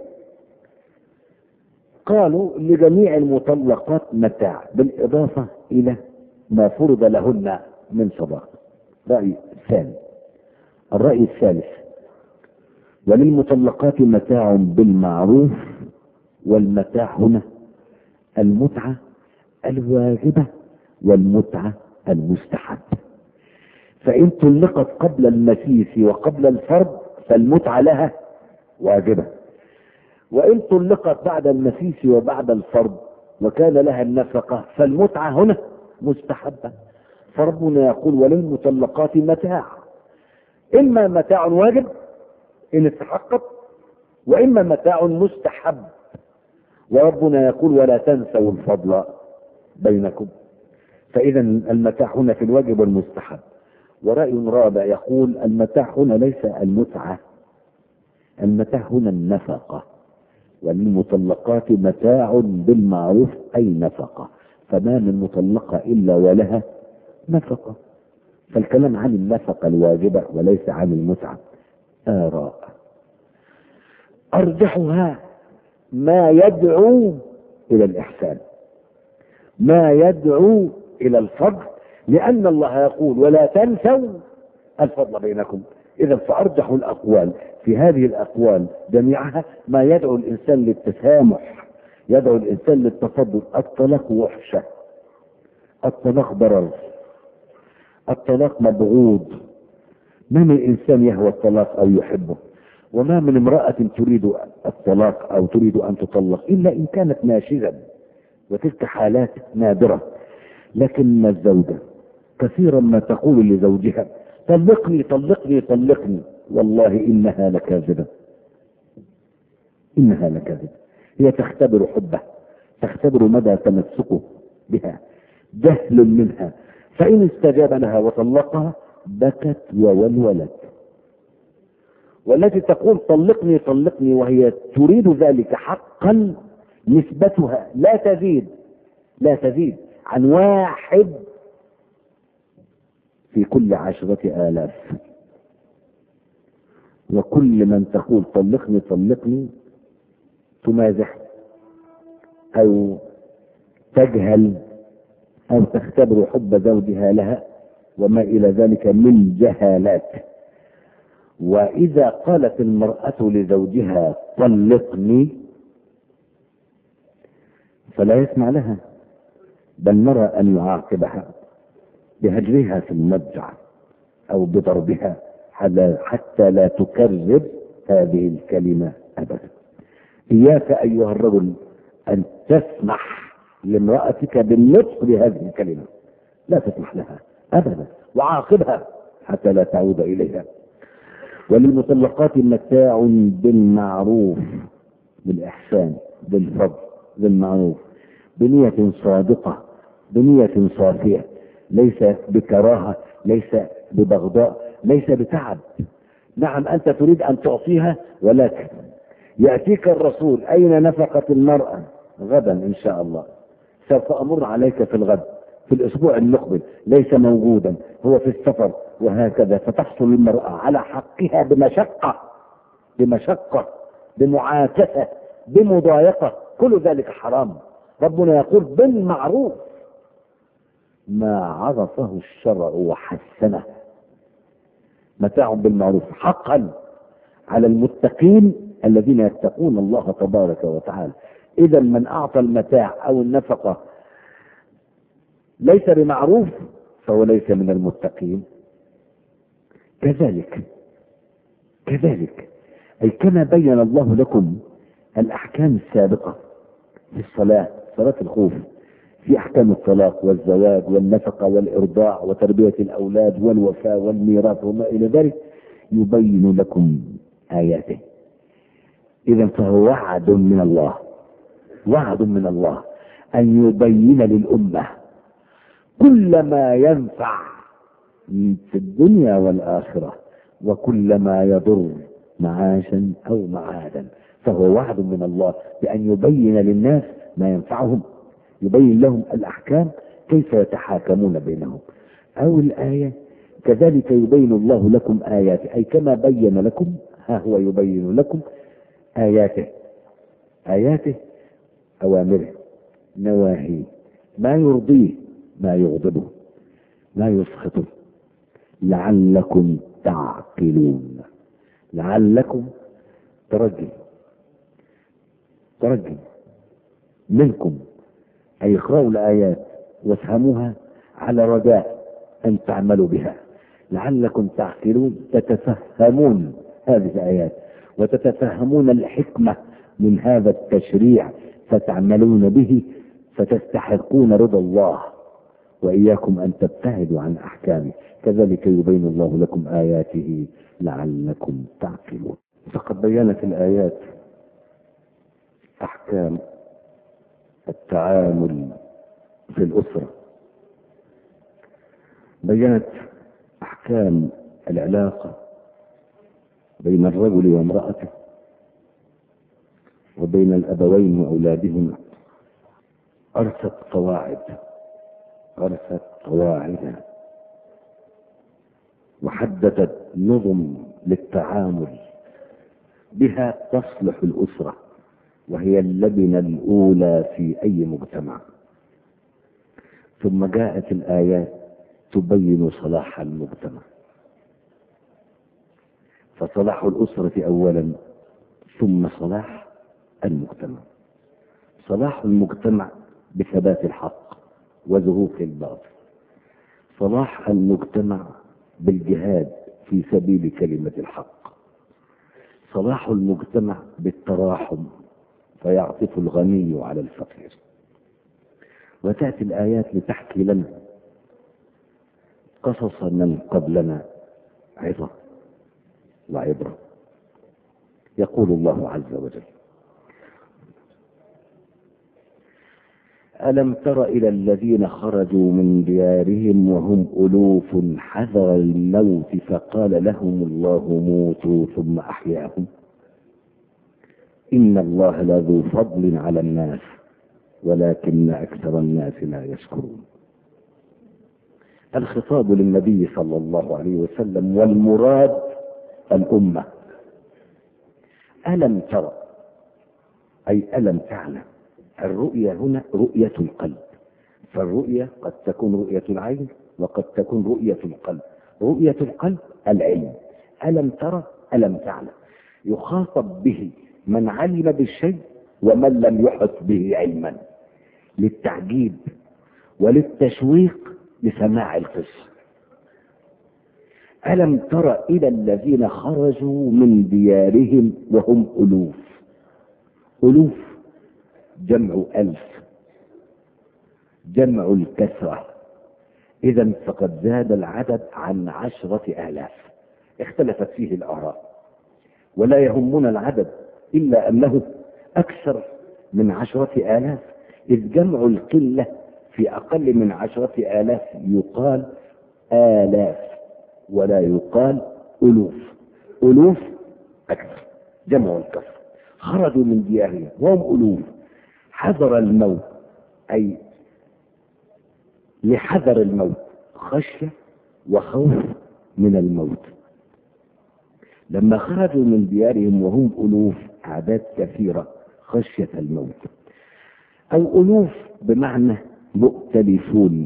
قالوا لجميع المطلقات متاع بالإضافة إلى ما فرض لهن من صداق. رأي ثاني. الرأي الثالث: وللمطلقات متاع بالمعروف. والمتاع هنا المتعة الواجبة والمتعة المستحب. فإن طلقت قبل المسيس وقبل الفرض فالمتعة لها واجبة، وإن طلقت بعد المسيس وبعد الفرض وكان لها النفقة فالمتعة هنا مستحبة. فربنا يقول: وللمطلقات متاع، إما متاع واجب إن استحقت، وإما متاع مستحب. وربنا يقول: ولا تنسوا الفضل بينكم. فإذا المتاع هنا في الواجب والمستحب. ورأي رابع يقول: المتاع هنا ليس المتعة، المتاع هنا النفقة. وللمطلقات متاع بالمعروف أي نفقة. فما من مطلقة إلا ولها نفقة. فالكلام عن النفقة الواجبة وليس عن المتعة. آراء أرجحها ما يدعو إلى الإحسان، ما يدعو إلى الفضل، لأن الله يقول: ولا تنسوا الفضل بينكم. إذا فأرجح الأقوال في هذه الأقوال جميعها ما يدعو الإنسان للتسامح، يدعو الإنسان للتفضل. الطلاق وحشة، الطلاق ضرر، الطلاق مبغوض. ما من إنسان يهوى الطلاق أو يحبه، وما من امرأة تريد الطلاق أو تريد أن تطلق إلا إن كانت ناشزة، وتلك حالات نادرة. لكن الزوجة كثيرا ما تقول لزوجها: طلقني طلقني طلقني. والله إنها لكاذبة، إنها لكاذبة. هي تختبر حبه تختبر مدى تمسكه بها، جهل منها، فإن استجاب لها وطلقها بكت وولولت. والتي تقول طلقني طلقني وهي تريد ذلك حقا، نسبتها لا تزيد عن 1 في كل 10,000. وكل من تقول طلقني طلقني تمازح أو تجهل أو تختبر حب زوجها لها وما إلى ذلك من جهالات. وإذا قالت المرأة لزوجها طلقني فلا يسمع لها، بل نرى أن يعاقبها بهجرها في المضجع أو بضربها حتى لا تكرر هذه الكلمة أبدا. إياك أيها الرجل أن تسمح لامرأتك بالنطق بهذه الكلمة، لا تسمح لها أبدا، وعاقبها حتى لا تعود إليها. وللمطلقات متاع بالمعروف، بالإحسان، بالفضل، بالمعروف، بنية صادقة، بنية صافية، ليس بكراهة، ليس ببغضاء، ليس بتعب. نعم أنت تريد أن تعطيها، ولكن يأتيك الرسول أين نفقة المرأة غدا إن شاء الله، سوف أمر عليك في الغد في الأسبوع المقبل، ليس موجودا، هو في السفر، وهكذا. فتحصل المرأة على حقها بمشقة، بمعاكسة، بمضايقة، كل ذلك حرام. ربنا يقول بالمعروف ما عرفه الشرع وحسنه، متاع بالمعروف حقا على المتقين الذين يتقون الله تبارك وتعالى. إذا من أعطى المتاع أو النفقة ليس بمعروف فهو ليس من المتقين. كذلك أي كما بين الله لكم الأحكام السابقة في الصلاة، صلاة الخوف، في أحكام الطلاق والزواج والنفقة والإرضاع وتربية الأولاد والوفاة والميراث وما إلى ذلك، يبين لكم آياته. إذا فهو وعد من الله أن يبين للأمة كل ما ينفع في الدنيا والآخرة وكل ما يضر معاشا أو معادا. فهو وعد من الله بأن يبين للناس ما ينفعهم، يبين لهم الأحكام كيف يتحاكمون بينهم. أو الآية كذلك يبين الله لكم آياته، أي كما بين لكم ها هو يبين لكم آياته أوامره، نواهيه، ما يرضيه، ما يغضبه، ما يسخطه، لعلكم تعقلون. لعلكم ترجي منكم، أي اقرأوا الآيات وافهموها على رجاء أن تعملوا بها. لعلكم تعقلون، تتفهمون هذه الآيات وتتفهمون الحكمة من هذا التشريع فتعملون به، فتستحقون رضا الله، وإياكم أن تبتعدوا عن أحكامه. كذلك يبين الله لكم آياته لعلكم تعقلون. فقد بينت الآيات أحكام التعامل في الأسرة، بينت أحكام العلاقة بين الرجل وامرأته وبين الأبوين وأولادهما، أرست قواعد وحددت نظم للتعامل بها تصلح الأسرة، وهي اللبنة الأولى في أي مجتمع. ثم جاءت الآيات تبين صلاح المجتمع، فصلاح الأسرة أولا ثم صلاح المجتمع. صلاح المجتمع بثبات الحق وزهوق الباطل، صلاح المجتمع بالجهاد في سبيل كلمة الحق، صلاح المجتمع بالتراحم فيعطف الغني على الفقير. وتأتي الآيات لتحكي لنا قصص من قبلنا عظة وعبرة. يقول الله عز وجل: ألم تر إلى الذين خرجوا من ديارهم وهم ألوف حذر الموت فقال لهم الله موتوا ثم أحياهم إن الله لذو فضل على الناس ولكن أكثر الناس لا يشكرون. الخطاب للنبي صلى الله عليه وسلم والمراد الأمة. ألم تر أي ألم تعلم. الرؤية هنا رؤية القلب، فالرؤية قد تكون رؤية العين وقد تكون رؤية القلب. رؤية القلب العلم. ألم ترى ألم تعلم، يخاطب به من علم بالشيء ومن لم يحط به علما، للتعجيب وللتشويق لسماع القصة. ألم تر إلى الذين خرجوا من ديارهم وهم ألوف. ألوف جمع ألف، جمع الكثرة، إذا فقد زاد العدد عن 10,000. اختلفت فيه الآراء ولا يهمنا العدد إلا أنه أكثر من 10,000، إذ جمع القلة في أقل من 10,000 يقال آلاف ولا يقال ألوف. ألوف أكثر، جمع الكثرة. خرجوا من ديارهم وهم ألوف حذر الموت، أي لحذر الموت، خشية وخوف من الموت. لما خرجوا من ديارهم وهم ألوف، أعداد كثيرة، خشية الموت. أو ألوف بمعنى مؤتلفون،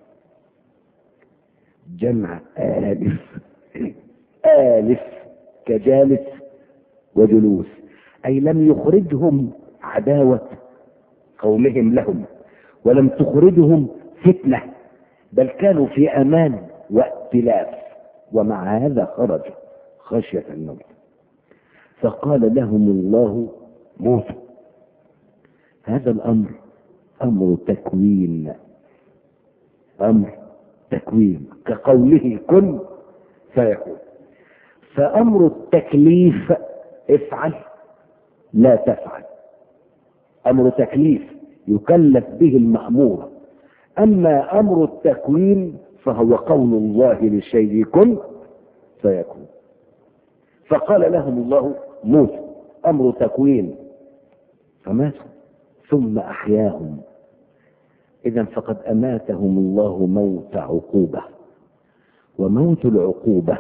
جمع آلف. آلف كجالس وجلوس، أي لم يخرجهم عداوة قومهم لهم ولم تخرجهم فتنة، بل كانوا في أمان وائتلاف، ومع هذا خرجوا خشية الموت. فقال لهم الله موتوا. هذا الأمر أمر تكوين، أمر تكوين، كقوله كن فيكون. فأمر التكليف افعل لا تفعل، أمر تكليف يكلف به المأمور. أما أمر التكوين فهو قول الله للشيء كن فيكون. فقال لهم الله موت، أمر تكوين، فماتوا ثم أحياهم. إذا فقد أماتهم الله موت عقوبة، وموت العقوبة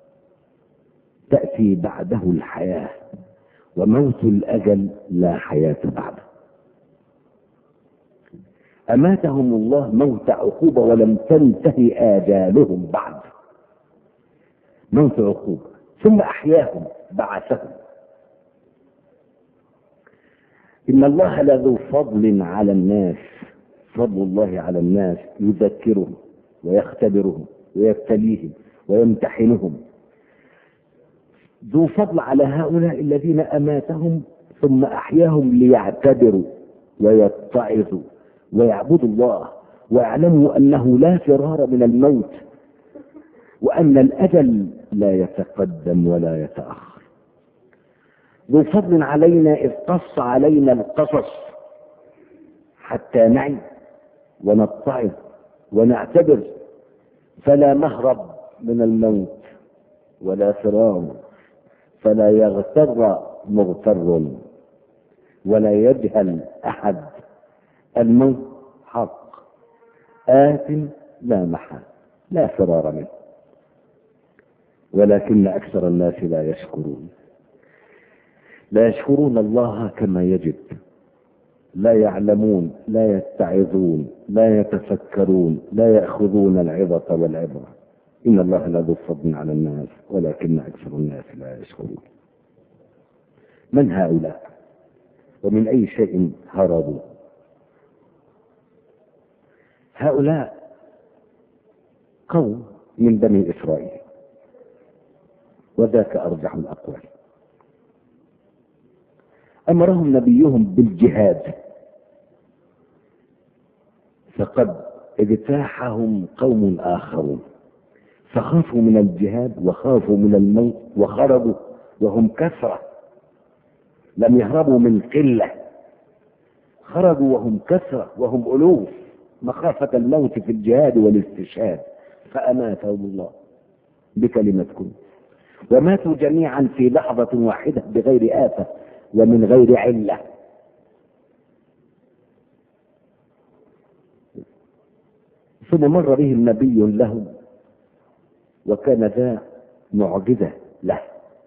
تأتي بعده الحياة، وموت الأجل لا حياة بعده. أماتهم الله موت عقوبة ولم تنتهي آجالهم بعد، موت عقوبة. ثم أحياهم، بعثهم. إن الله لذو فضل على الناس، فضل الله على الناس يذكرهم ويختبرهم ويبتليهم ويمتحنهم. ذو فضل على هؤلاء الذين أماتهم ثم أحياهم ليعتبروا ويتعظوا ويعبدوا الله ويعلموا أنه لا فرار من الموت، وأن الأجل لا يتقدم ولا يتأخر. ذو فضل علينا إذ قص علينا القصص حتى نعي ونتعظ ونعتبر، فلا مهرب من الموت ولا فرار، فلا يغتر مغتر ولا يجهل أحد. الموت حق آت لا محال، لا فرار منه، ولكن أكثر الناس لا يشكرون. لا يشكرون الله كما يجب، لا يعلمون، لا يتعظون، لا يتفكرون، لا يأخذون العظة والعبرة. إن الله لذو فضل على الناس ولكن أكثر الناس لا يشكرون. من هؤلاء ومن أي شيء هربوا؟ هؤلاء قوم من بني إسرائيل، وذاك أرجح الأقوال. أمرهم نبيهم بالجهاد، فقد اجتاحهم قوم آخرون فخافوا من الجهاد وخافوا من الموت وخرجوا وهم كثرة، لم يهربوا من قلة، خرجوا وهم كثرة وهم ألوف مخافة الموت في الجهاد والاستشهاد، فأماتهم الله بكلمة كن، وماتوا جميعا في لحظة واحدة بغير آفة ومن غير علة. ثم مر بهم نبي لهم وكان ذا معجزة له،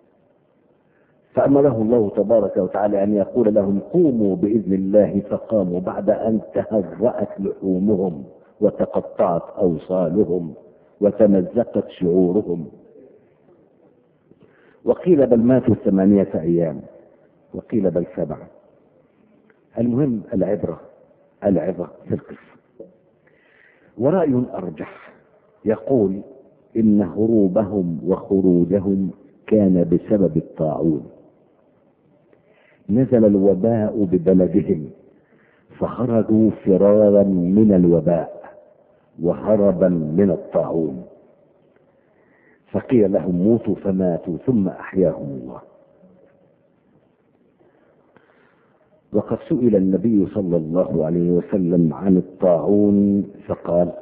فأمره الله تبارك وتعالى أن يقول لهم قوموا بإذن الله، فقاموا بعد أن تهرأت لحومهم وتقطعت أوصالهم وتمزقت شعورهم. وقيل بل ماتوا 8 أيام، وقيل بل 7. المهم العظة في القصة. ورأي أرجح يقول إن هروبهم وخروجهم كان بسبب الطاعون. نزل الوباء ببلدهم فخرجوا فرارا من الوباء وهربا من الطاعون، فقيل لهم موتوا فماتوا ثم أحياهم الله. وقد سئل النبي صلى الله عليه وسلم عن الطاعون فقال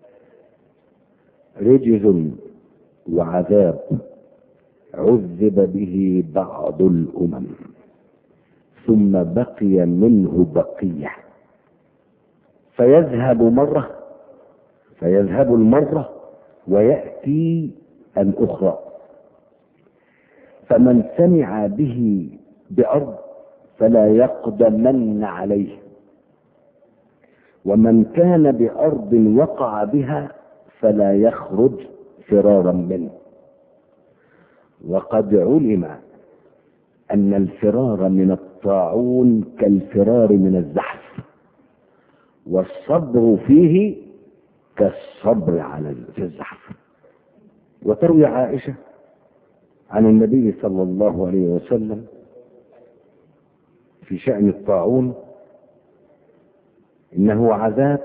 رجز وعذاب عذب به بعض الأمم ثم بقي منه بقية، فيذهب المرة ويأتي الأخرى، فمن سمع به بأرض فلا يقدمن عليه، ومن كان بأرض وقع بها فلا يخرج فرارا منه. وقد علم أن الفرار من الطاعون كالفرار من الزحف، والصبر فيه كالصبر في الزحف. وتروي عائشة عن النبي صلى الله عليه وسلم في شأن الطاعون إنه عذاب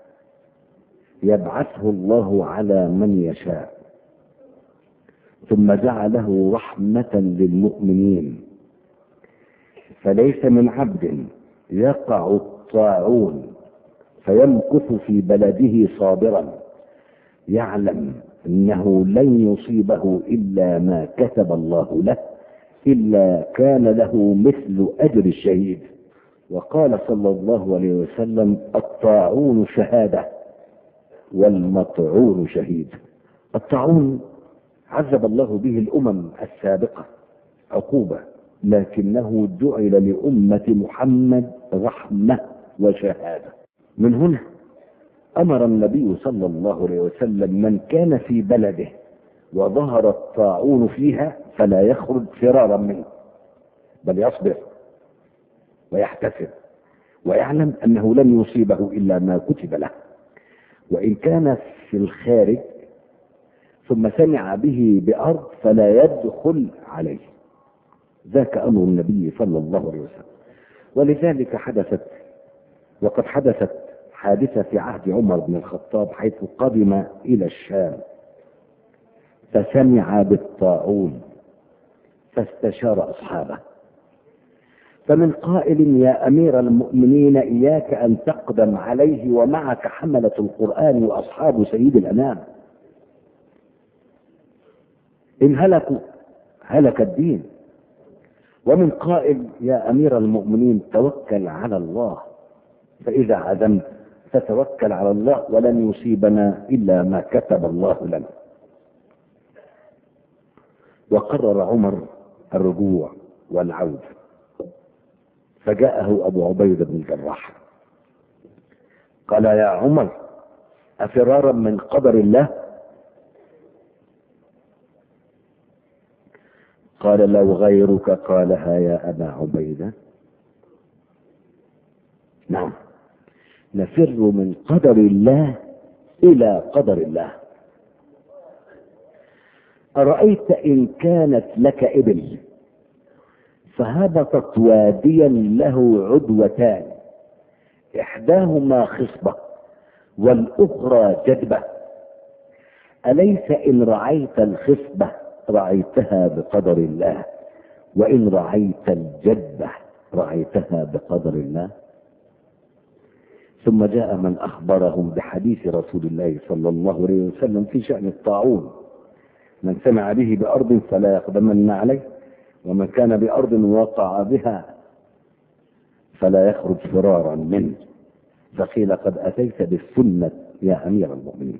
يبعثه الله على من يشاء، ثم جعله رحمة للمؤمنين، فليس من عبد يقع الطاعون فيمكث في بلده صابرا يعلم انه لن يصيبه الا ما كتب الله له الا كان له مثل اجر الشهيد. وقال صلى الله عليه وسلم الطاعون شهادة والمطعون شهيد. الطاعون عذب الله به الامم السابقة عقوبة، لكنه جعل لأمة محمد رحمة وشهادة. من هنا أمر النبي صلى الله عليه وسلم من كان في بلده وظهر الطاعون فيها فلا يخرج فرارا منه، بل يصبر ويحتسب ويعلم أنه لن يصيبه إلا ما كتب له. وإن كان في الخارج ثم سمع به بأرض فلا يدخل عليه. ذاك أمر النبي صلى الله عليه وسلم. ولذلك وقد حدثت حادثة في عهد عمر بن الخطاب حيث قدم إلى الشام فسمع بالطاعون فاستشار أصحابه، فمن قائل يا أمير المؤمنين إياك أن تقدم عليه ومعك حملة القرآن وأصحاب سيد الأنام، إن هلكوا هلك الدين. ومن قائل يا أمير المؤمنين توكل على الله، فإذا عزمت فتوكل على الله ولن يصيبنا إلا ما كتب الله لنا. وقرر عمر الرجوع والعودة، فجاءه أبو عبيدة بن الجراح قال يا عمر أفرارا من قدر الله؟ قال لو غيرك قالها يا أبا عبيدة نعم، نفر من قدر الله إلى قدر الله. أرأيت إن كانت لك إبل فهبطت واديا له عدوتان إحداهما خصبة والأخرى جدبة، أليس إن رعيت الخصبة رعيتها بقدر الله، وإن رعيت الجدبة رعيتها بقدر الله؟ ثم جاء من أخبرهم بحديث رسول الله صلى الله عليه وسلم في شأن الطاعون: من سمع به بأرض فلا يقدمن عليه، ومن كان بأرض وقع بها فلا يخرج فرارا منه. فقيل: قد أتيت بالسنة يا أمير المؤمنين.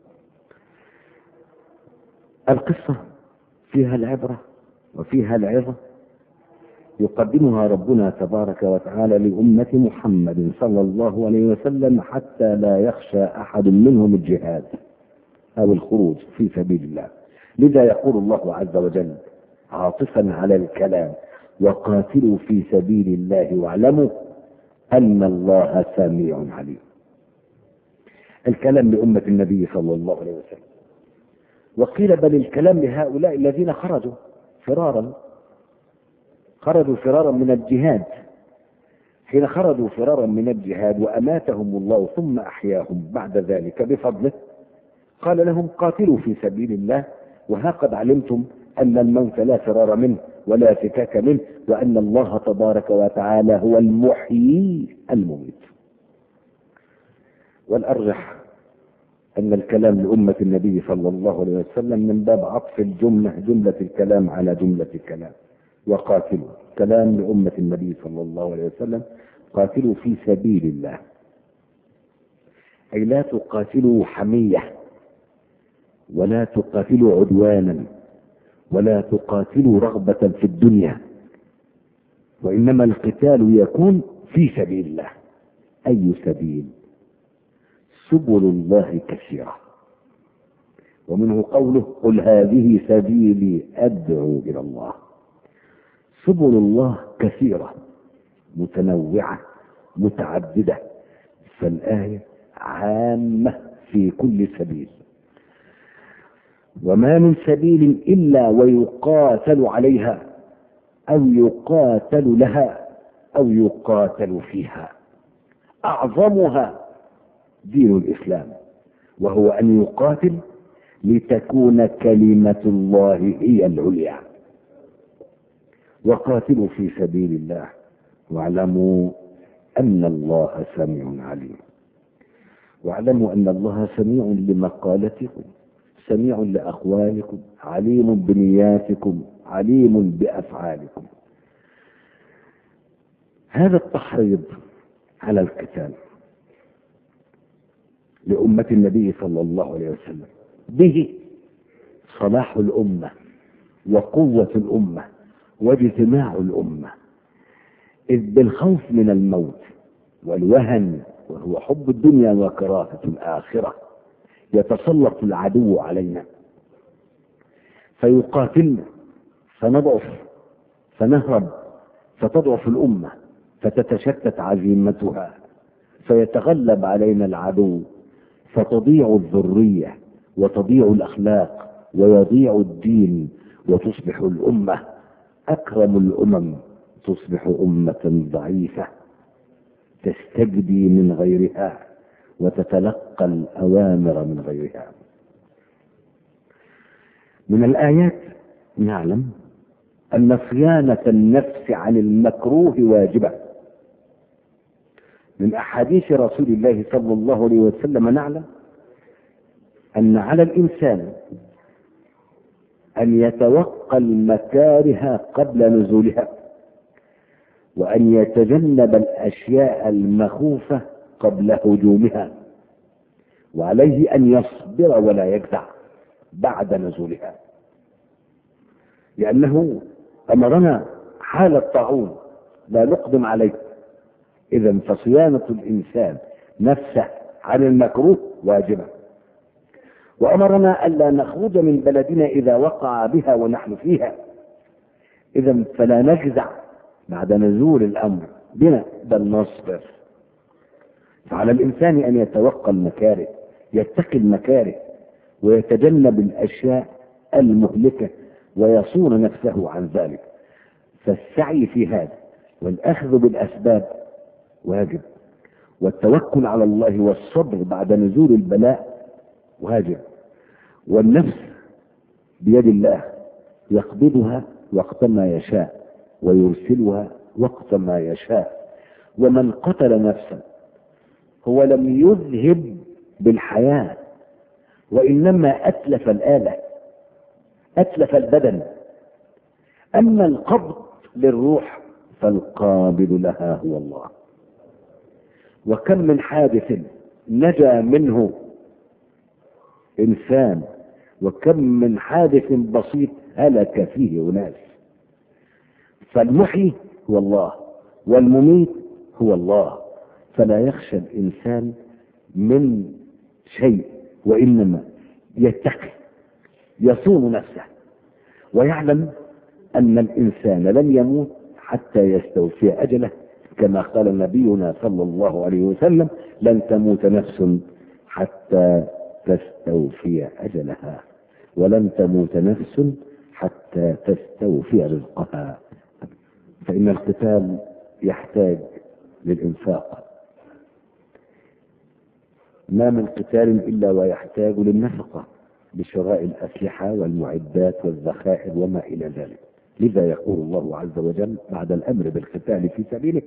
القصة فيها العبرة وفيها العظة، يقدمها ربنا تبارك وتعالى لأمة محمد صلى الله عليه وسلم حتى لا يخشى أحد منهم الجهاد أو الخروج في سبيل الله. لذا يقول الله عز وجل عاطفا على الكلام: وقاتلوا في سبيل الله واعلموا أن الله سميع عليم. الكلام لأمة النبي صلى الله عليه وسلم. وقيل بل الكلام لهؤلاء الذين خرجوا فرارا من الجهاد. حين خرجوا فرارا من الجهاد وأماتهم الله ثم أحياهم بعد ذلك بفضله، قال لهم: قاتلوا في سبيل الله، وها قد علمتم أن الموت لا فرار منه ولا فكاك منه، وأن الله تبارك وتعالى هو المحيي المميت. والأرجح أن الكلام لأمة النبي صلى الله عليه وسلم من باب عطف جملة الكلام على جملة الكلام. وقاتلوا كلام لأمة النبي صلى الله عليه وسلم: قاتلوا في سبيل الله، أي لا تقاتلوا حمية، ولا تقاتلوا عدوانا، ولا تقاتلوا رغبة في الدنيا، وإنما القتال يكون في سبيل الله. أي سبيل؟ سبل الله كثيرة، ومنه قوله: قل هذه سبيلي أدعو إلى الله. سبل الله كثيرة متنوعة متعددة، فالآية عامة في كل سبيل. وما من سبيل إلا ويقاتل عليها أو يقاتل لها أو يقاتل فيها. أعظمها دين الإسلام، وهو أن يقاتل لتكون كلمة الله هي العليا. وقاتلوا في سبيل الله واعلموا أن الله سميع عليم. واعلموا أن الله سميع لمقالتكم، سميع لأقوالكم، عليم بنياتكم، عليم بأفعالكم. هذا التحريض على القتال لأمة النبي صلى الله عليه وسلم به صلاح الأمة وقوة الأمة واجتماع الأمة، إذ بالخوف من الموت والوهن، وهو حب الدنيا وكراهة الآخرة، يتسلط العدو علينا فيقاتلنا فنضعف فنهرب، فتضعف الأمة فتتشتت عزيمتها، فيتغلب علينا العدو، فتضيع الذرية وتضيع الأخلاق ويضيع الدين، وتصبح الأمة أكرم الأمم، تصبح أمة ضعيفة تستجدي من غيرها وتتلقى الأوامر من غيرها. من الآيات نعلم أن صيانة النفس عن المكروه واجبة. من أحاديث رسول الله صلى الله عليه وسلم نعلم أن على الإنسان أن يتوقى المكاره قبل نزولها، وأن يتجنب الأشياء المخوفة قبل هجومها، وعليه أن يصبر ولا يجزع بعد نزولها، لأنه أمرنا حال الطاعون لا نقدم عليه. إذن فصيانة الإنسان نفسه عن المكروه واجبة. وأمرنا ألا نخرج من بلدنا إذا وقع بها ونحن فيها، إذن فلا نجزع بعد نزول الأمر بنا، بل نصبر. فعلى الإنسان أن يتوقى المكاره، يتقي المكاره، ويتجنب الأشياء المهلكة، ويصون نفسه عن ذلك. فالسعي في هذا والأخذ بالأسباب واجب، والتوكل على الله والصبر بعد نزول البلاء واجب. والنفس بيد الله، يقبضها وقت ما يشاء ويرسلها وقت ما يشاء. ومن قتل نفسا هو لم يذهب بالحياة، وإنما أتلف الآلة، أتلف البدن. أما القبض للروح فالقابل لها هو الله. وكم من حادث نجا منه إنسان، وكم من حادث بسيط هلك فيه أناس. فالمحيي هو الله والمميت هو الله، فلا يخشى الإنسان من شيء، وإنما يتقي يصون نفسه ويعلم أن الإنسان لن يموت حتى يستوفي أجله، كما قال نبينا صلى الله عليه وسلم: لن تموت نفس حتى تستوفي أجلها، ولن تموت نفس حتى تستوفي رزقها. فإن القتال يحتاج للإنفاق، ما من قتال إلا ويحتاج للنفقة بشراء الأسلحة والمعدات والذخائر وما إلى ذلك. لذا يقول الله عز وجل بعد الأمر بالقتال في سبيله: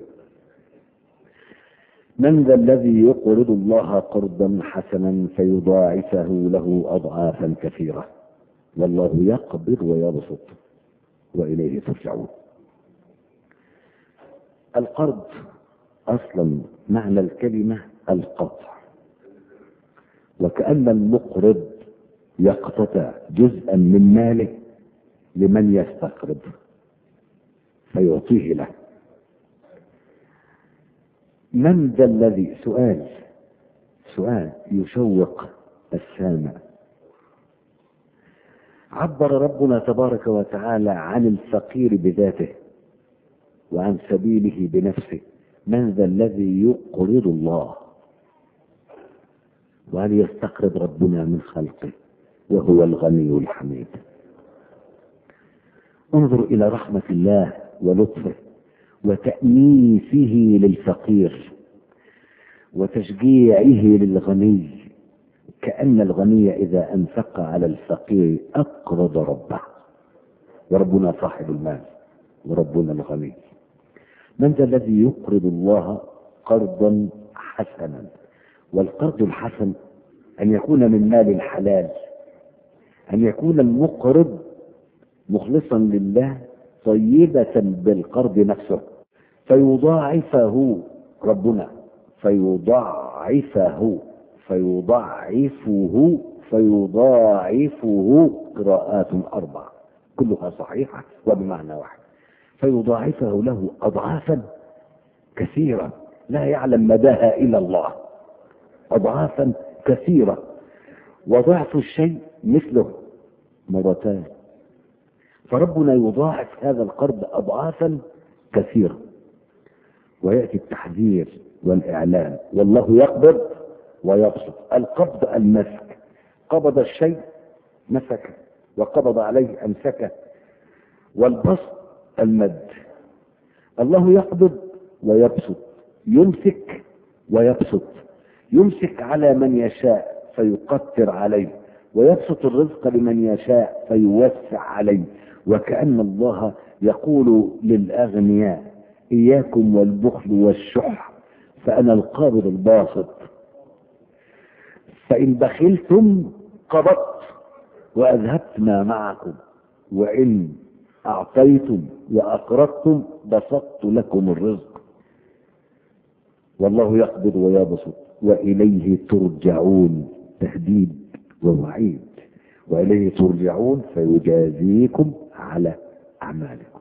من ذا الذي يقرض الله قرضا حسنا فيضاعفه له أضعافا كثيرة والله يقبض ويبسط وإليه ترجعون. القرض أصلا معنى الكلمة القطع، وكأن المقرض يقتطع جزءا من ماله لمن يستقرض فيعطيه له. من ذا الذي، سؤال يشوق السامع. عبر ربنا تبارك وتعالى عن الفقير بذاته وعن سبيله بنفسه: من ذا الذي يقرض الله؟ وهل يستقرض ربنا من خلقه وهو الغني الحميد؟ انظر إلى رحمة الله ولطفه وتأنيسه للفقير وتشجيعه للغني، كأن الغني إذا أنفق على الفقير أقرض ربه، وربنا صاحب المال وربنا الغني. من ذا الذي يقرض الله قرضا حسنا؟ والقرض الحسن أن يكون من مال الحلال، أن يكون المقرض مخلصا لله طيبة بالقرض نفسه فيضاعفه ربنا، فيضاعفه قراءات 4 كلها صحيحة وبمعنى واحد. فيضاعفه له أضعافا كثيرة لا يعلم مداها إلا الله، أضعافا كثيرة، وضعف الشيء مثله مرتان. فربنا يضاعف هذا القرض أضعافا كثيرة. ويأتي التحذير والإعلان: والله يقبض ويبسط. القبض المسك، قبض الشيء مسكه وقبض عليه أمسكه. والبسط المد. الله يقبض ويبسط، يمسك ويبسط، يمسك على من يشاء فيقتر عليه، ويبسط الرزق لمن يشاء فيوسع عليه. وكأن الله يقول للأغنياء: إياكم والبخل والشح فأنا القابض الباسط، فإن بخلتم قبضت وأذهبت ما معكم، وإن أعطيتم وأقرضتم بسطت لكم الرزق. والله يقبض ويبسط وإليه ترجعون، تهديد ووعيد. وإليه ترجعون فيجازيكم على أعمالكم.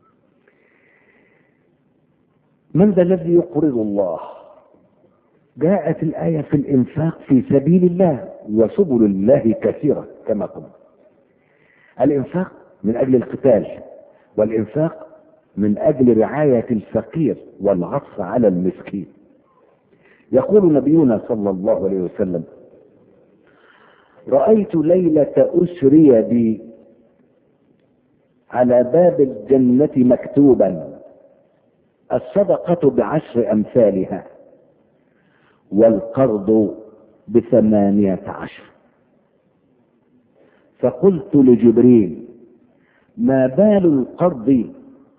من ذا الذي يقرض الله؟ جاءت الآية في الإنفاق في سبيل الله، وسبل الله كثيرة كما قلنا. الإنفاق من أجل القتال، والإنفاق من أجل رعاية الفقير والعطف على المسكين. يقول نبينا صلى الله عليه وسلم: رأيت ليلة أسري بي على باب الجنة مكتوبا: الصدقة ب10 أمثالها والقرض ب18. فقلت لجبريل: ما بال القرض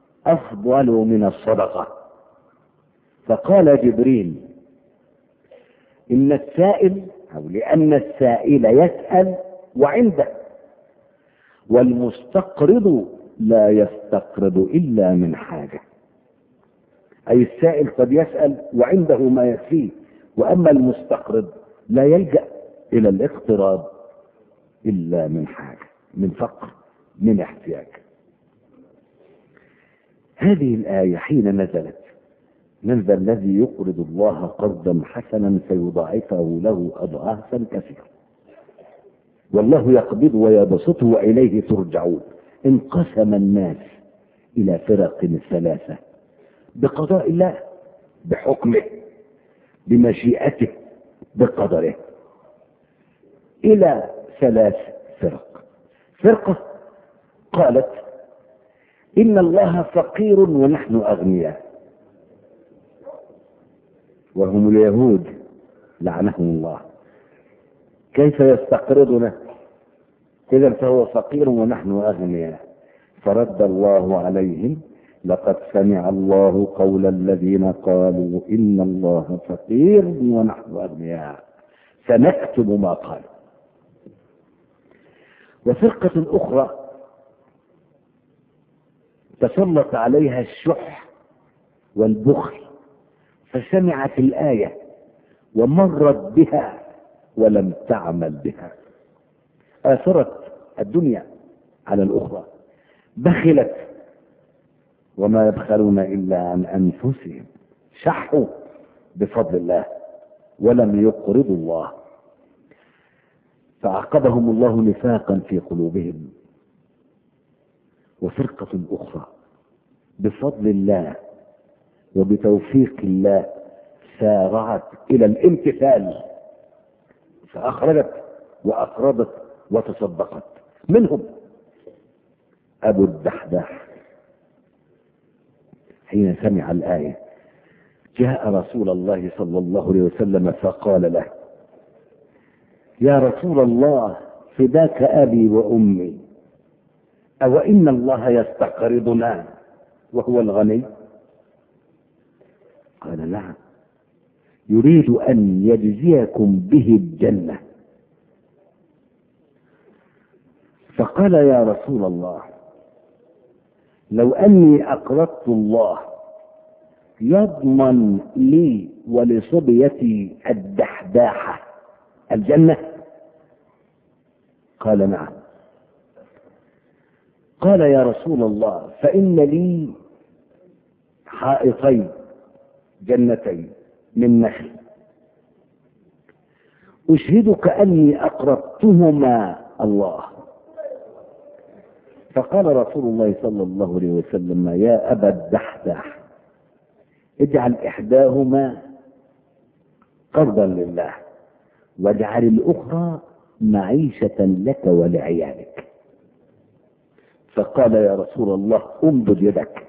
أفضل من الصدقة؟ فقال جبريل: إن السائل أو لأن السائل يسأل وعنده، والمستقرض لا يستقرض إلا من حاجة. أي السائل قد يسأل وعنده ما يكفيه، وأما المستقرض لا يلجأ إلى الاقتراض إلا من حاجة، من فقر، من احتياج. هذه الآية حين نزلت: من ذا الذي يقرض الله قرضا حسنا فيضاعفه له أضعافا كثيرة والله يقبض ويبسط وإليه ترجعون. انقسم الناس إلى فرق ثلاثة بقضاء الله، بحكمه، بمشيئته، بقدره، إلى ثلاث فرق. فرقة قالت إن الله فقير ونحن أغنياء، وهم اليهود لعنهم الله. كيف يستقرضنا؟ إذا فهو فقير ونحن أغنياء. فرد الله عليهم: لقد سمع الله قول الذين قالوا إن الله فقير ونحن أغنياء سنكتب ما قالوا. وفرقة أخرى تسلط عليها الشح والبخل، فسمعت الآية ومرت بها ولم تعمل بها، آثرت الدنيا على الأخرى، بخلت، وما يبخلون إلا عن أنفسهم، شحوا بفضل الله ولم يقرضوا الله، فعاقبهم الله نفاقا في قلوبهم. وفرقة أخرى بفضل الله وبتوفيق الله سارعت إلى الامتثال، فأخرجت وأقرضت وتصدقت. منهم أبو الدحداح حين سمع الآية جاء رسول الله صلى الله عليه وسلم فقال له: يا رسول الله فداك أبي وأمي، أو إن الله يستقرضنا وهو الغني؟ قال: نعم، يريد أن يجزيكم به الجنة. فقال: يا رسول الله لو أني أقرضت الله يضمن لي ولصبيتي الدحداحة الجنة؟ قال: نعم. قال: يا رسول الله فإن لي حائطين جنتين من نخل أشهدك أني أقرضتهما الله. فقال رسول الله صلى الله عليه وسلم: يا أبا الدحداح اجعل إحداهما قرضا لله واجعل الأخرى معيشة لك ولعيالك. فقال: يا رسول الله امدد يدك.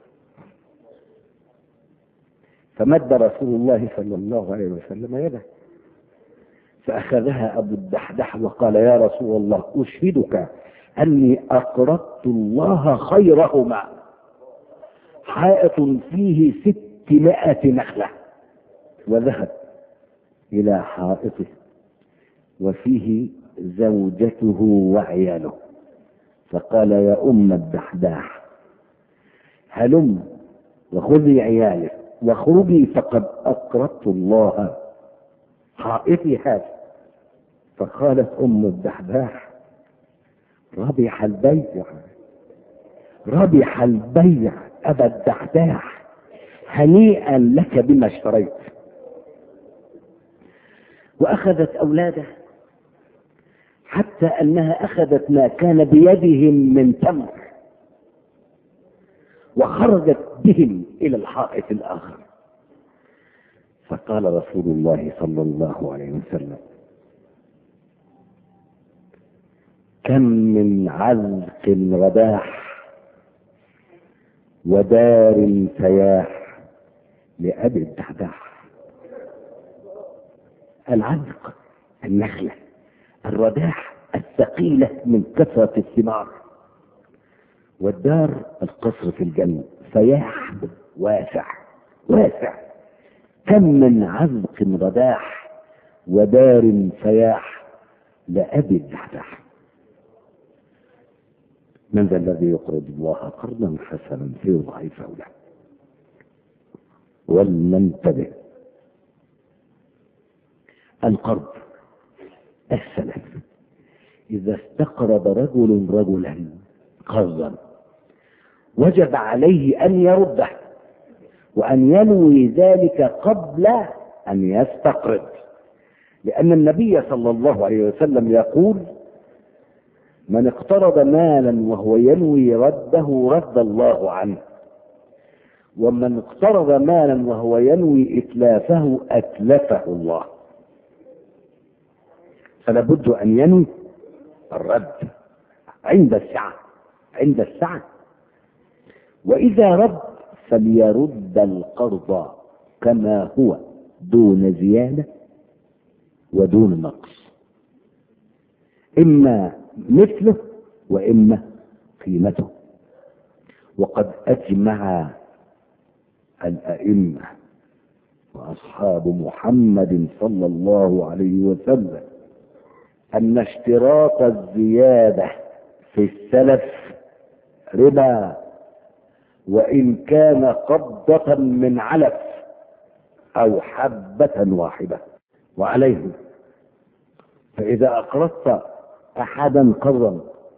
فمد رسول الله صلى الله عليه وسلم يده فأخذها أبو الدحداح وقال: يا رسول الله أشهدك أني أقرضت الله خيرهما، حائط فيه 600 نخلة. وذهب إلى حائطه وفيه زوجته وعياله، فقال: يا أم الدحداح هلم وخذي عيالك واخرجي فقد أقرضت الله حائطي هذا. فقالت أم الدحداح: ربح البيع، ربح البيع أبا الدحداح، هنيئا لك بما اشتريت. وأخذت أولاده حتى أنها أخذت ما كان بيدهم من تمر وخرجت بهم إلى الحائط الآخر. فقال رسول الله صلى الله عليه وسلم: كم من علق رداح ودار سياح لأبي الدحداح. العلق النخلة، الرداح الثقيلة من كثرة الثمار، والدار القصر في الجنة، سياح واسع واسع. كم من علق رداح ودار سياح لأبي الدحداح. من ذا الذي يقرض الله قرضا حسنا فيضاعفه له؟ ولننتبه، القرض السلف إذا استقرض رجل رجلا قرضا وجب عليه أن يرده وأن ينوي ذلك قبل أن يستقرض، لأن النبي صلى الله عليه وسلم يقول: من اقترض مالا وهو ينوي رده رد الله عنه، ومن اقترض مالا وهو ينوي إتلافه أتلفه الله. فلا بد أن ينوي الرد عند السعة. وإذا رد فليرد القرض كما هو دون زيادة ودون نقص، إما مثله وإما قيمته. وقد أجمع الأئمة وأصحاب محمد صلى الله عليه وسلم أن اشتراط الزيادة في السلف ربا، وإن كان قبضة من علف أو حبة واحدة. وعليه فإذا أقرضت أحدا قرضا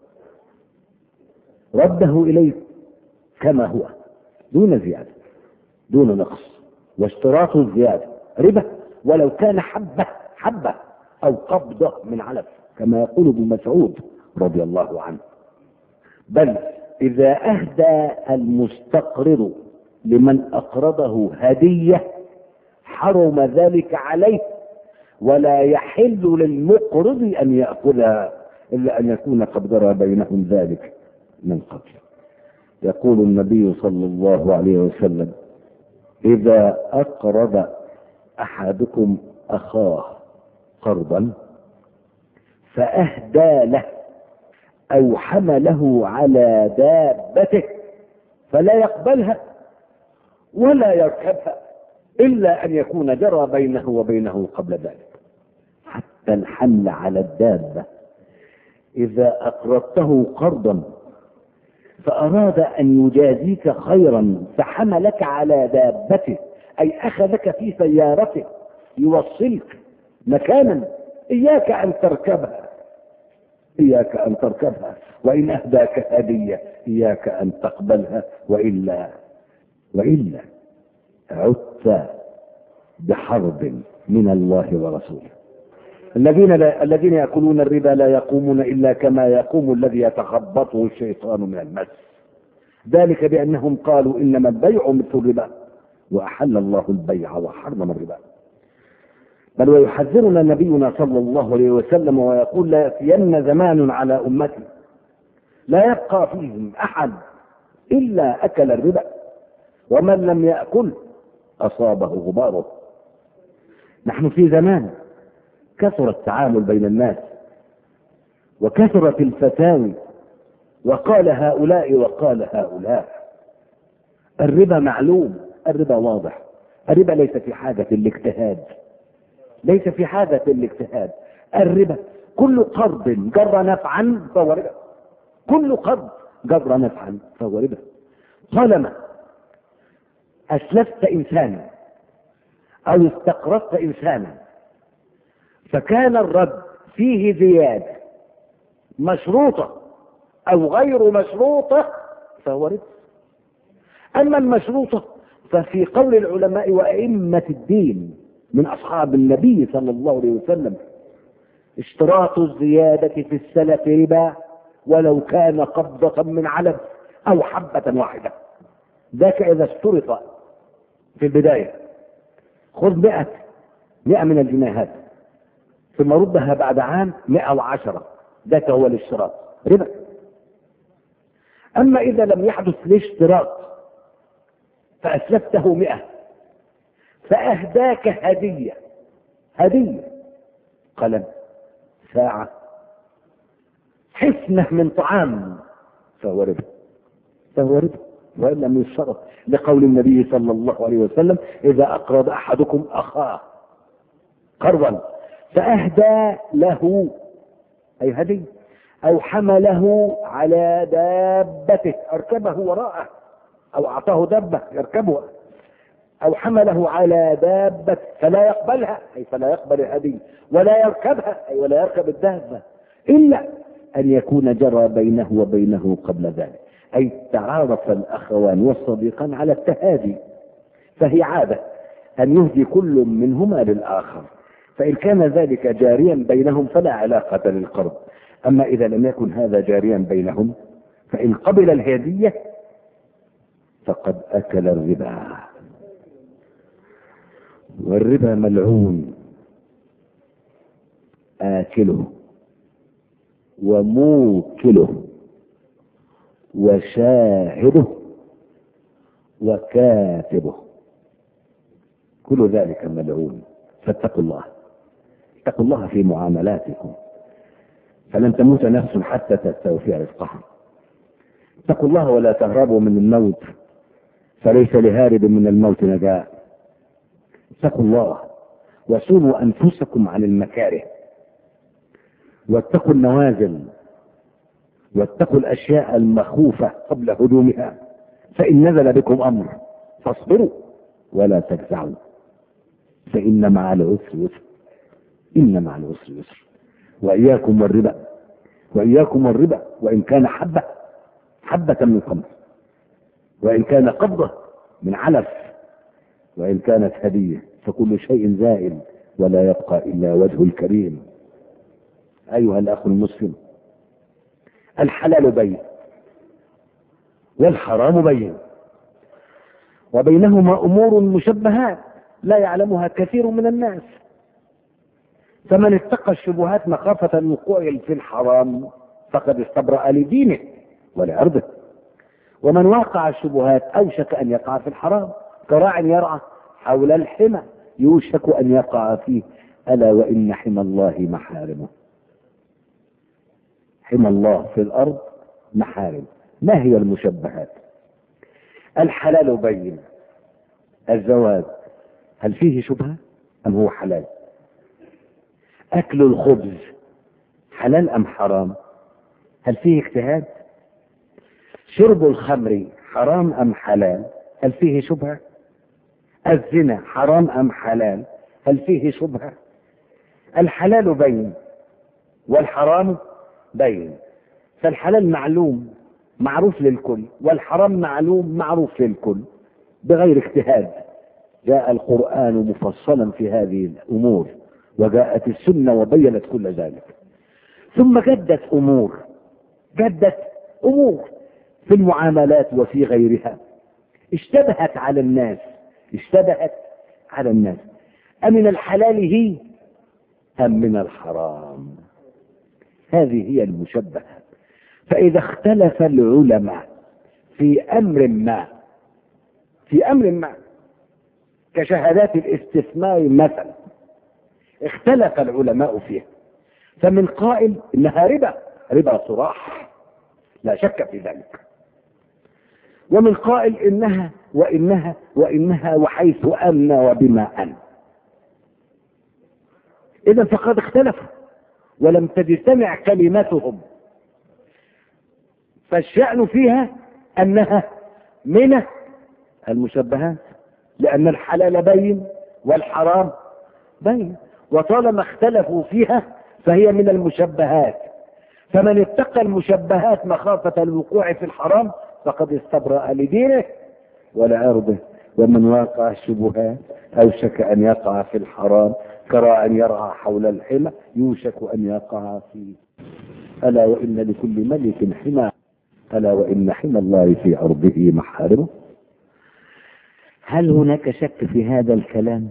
رده إليك كما هو دون زيادة دون نقص، واشتراط الزيادة ربا ولو كان حبة أو قبضة من علف، كما يقول ابن مسعود رضي الله عنه. بل إذا أهدى المستقرض لمن أقرضه هدية حرم ذلك عليه، ولا يحل للمقرض أن يأخذها إلا أن يكون قد جرى بينهم ذلك من قبل. يقول النبي صلى الله عليه وسلم: إذا أقرض أحدكم أخاه قرضا فأهدى له أو حمله على دابته فلا يقبلها ولا يركبها إلا أن يكون جرى بينه وبينه قبل ذلك. حتى الحمل على الدابة، إذا أقرضته قرضا فأراد أن يجازيك خيرا فحملك على دابته، أي أخذك في سيارته يوصلك مكانا، إياك أن تركبها، وإن أهداك هدية إياك أن تقبلها، وإلا عدت بحرب من الله ورسوله. الذين يأكلون الربا لا يقومون إلا كما يقوم الذي يتخبطه الشيطان من المس، ذلك بأنهم قالوا إنما البيع مثل الربا وأحل الله البيع وحرم الربا. بل ويحذرنا نبينا صلى الله عليه وسلم ويقول: لا يأتين زمان على أمتي لا يبقى فيهم أحد إلا أكل الربا، ومن لم يأكل أصابه غباره. نحن في زمان كثر التعامل بين الناس وكثرت الفتاوي، وقال هؤلاء وقال هؤلاء. الربا معلوم، الربا واضح، الربا ليس في حاجة الاجتهاد، الربا كل قرض جر نفعا فهو ربا، كل قرض جر نفعا فهو ربا. طالما أسلفت إنسانا أو استقرضت إنسانا فكان الرد فيه زيادة مشروطة أو غير مشروطة فهو ربا. أما المشروطة ففي قول العلماء وأئمة الدين من أصحاب النبي صلى الله عليه وسلم: اشتراط الزيادة في السلف ربا ولو كان قبضة من علف أو حبة واحدة. ذاك إذا اشترط في البداية خذ 100 من الجنيهات ثم ردها بعد عام 110، ذاك هو الاشتراط ربا. أما إذا لم يحدث الاشتراط فأسلفته 100 فأهداك هدية قلم، ساعة، حفنة من طعام فهو ربا وإن لم يشترط، لقول النبي صلى الله عليه وسلم: إذا أقرض أحدكم أخاه قرضا فأهدى له أي هدي، أو حمله على دابته أركبه وراءه، أو أعطاه دابة يركبها، أو حمله على دابة فلا يقبلها أي فلا يقبل الهدي، ولا يركبها أي ولا يركب الدابة، إلا أن يكون جرى بينه وبينه قبل ذلك، أي تعارف الأخوان والصديقان على التهادي، فهي عادة أن يهدي كل منهما للآخر، فإن كان ذلك جاريا بينهم فلا علاقة للقرض. أما إذا لم يكن هذا جاريا بينهم فإن قبل الهدية فقد أكل الربا، والربا ملعون، آكله وموكله وشاهده وكاتبه، كل ذلك ملعون. فاتقوا الله، اتقوا الله في معاملاتكم، فلن تموت نفس حتى تستوفي رزقها. اتقوا الله ولا تهربوا من الموت، فليس لهارب من الموت نجاة. اتقوا الله وصونوا أنفسكم عن المكاره، واتقوا النوازل، واتقوا الأشياء المخوفة قبل هجومها، فإن نزل بكم أمر فاصبروا ولا تجزعوا، فإن مع العسر يسر، إن مع العسر يسر. وإياكم والربا، وإياكم والربا، وإن كان حبة من خمر، وإن كان قبضة من علف، وإن كانت هدية، فكل شيء زائل ولا يبقى إلا وجه الكريم. أيها الأخ المسلم، الحلال بين والحرام بين، وبينهما أمور مشبهات لا يعلمها كثير من الناس، فمن اتقى الشبهات مخافة الوقوع في الحرام فقد استبرأ لدينه ولعرضه، ومن وقع الشبهات أوشك أن يقع في الحرام، كراع يرعى حول الحمى يوشك أن يقع فيه، ألا وإن حمى الله محارمه. حمى الله في الأرض محارم. ما هي المشبهات؟ الحلال بين، الزواج هل فيه شبهة أم هو حلال؟ أكل الخبز حلال أم حرام؟ هل فيه اجتهاد؟ شرب الخمر حرام أم حلال؟ هل فيه شبهة؟ الزنا حرام أم حلال؟ هل فيه شبهة؟ الحلال بين والحرام بين، فالحلال معلوم معروف للكل، والحرام معلوم معروف للكل بغير اجتهاد. جاء القرآن مفصلا في هذه الأمور، وجاءت السنة وبينت كل ذلك. ثم جدت أمور في المعاملات وفي غيرها اشتبهت على الناس، أمن الحلال هي أم من الحرام؟ هذه هي المشبهة. فإذا اختلف العلماء في أمر ما كشهادات الاستثمار مثلا، اختلف العلماء فيها، فمن قائل إنها ربا صراح لا شك في ذلك، ومن قائل وإنها وحيث أن وبما أن. إذا فقد اختلفوا ولم تجتمع كلمتهم، فالشأن فيها أنها من المشبهات، لأن الحلال بين والحرام بين، وطالما اختلفوا فيها فهي من المشبهات. فمن اتقى المشبهات مخافة الوقوع في الحرام فقد استبرأ لدينه ولعرضه، ومن واقع الشبهات أوشك أن يقع في الحرام، كراع يرعى حول الحمى يوشك أن يقع فيه. ألا وإن لكل ملك حمى، ألا وإن حمى الله في أرضه محارمه. هل هناك شك في هذا الكلام؟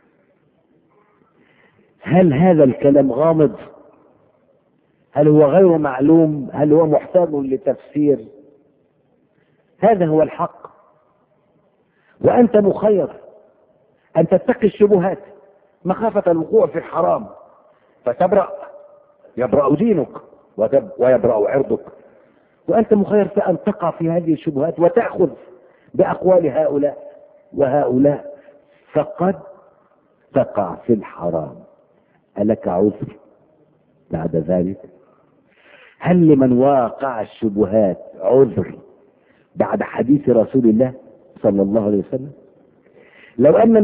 هل هذا الكلام غامض؟ هل هو غير معلوم؟ هل هو محتاج لتفسير؟ هذا هو الحق، وأنت مخير أن تتقي الشبهات مخافة الوقوع في الحرام فتبرأ، يبرأ دينك ويبرأ عرضك، وأنت مخير أن تقع في هذه الشبهات وتأخذ بأقوال هؤلاء وهؤلاء، فقد تقع في الحرام. ألك عذر بعد ذلك؟ هل لمن واقع الشبهات عذر بعد حديث رسول الله صلى الله عليه وسلم؟ لو أن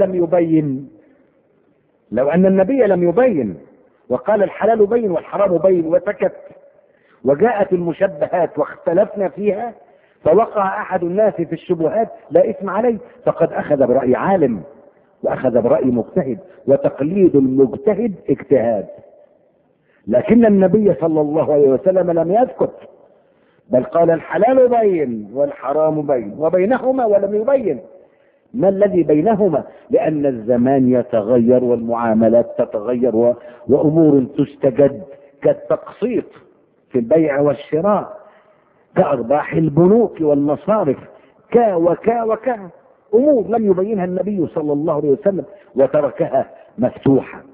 النبي لم يبين وقال الحلال بين والحرام بين وسكت، وجاءت المشبهات واختلفنا فيها، فوقع أحد الناس في الشبهات، لا إثم عليه، فقد أخذ برأي عالم وأخذ برأي مجتهد، وتقليد المجتهد اجتهاد. لكن النبي صلى الله عليه وسلم لم يسكت، بل قال الحلال بين والحرام بين وبينهما، ولم يبين ما الذي بينهما، لأن الزمان يتغير والمعاملات تتغير وأمور تستجد كالتقسيط في البيع والشراء، كأرباح البنوك والمصارف، وكا أمور لم يبينها النبي صلى الله عليه وسلم وتركها مفتوحة.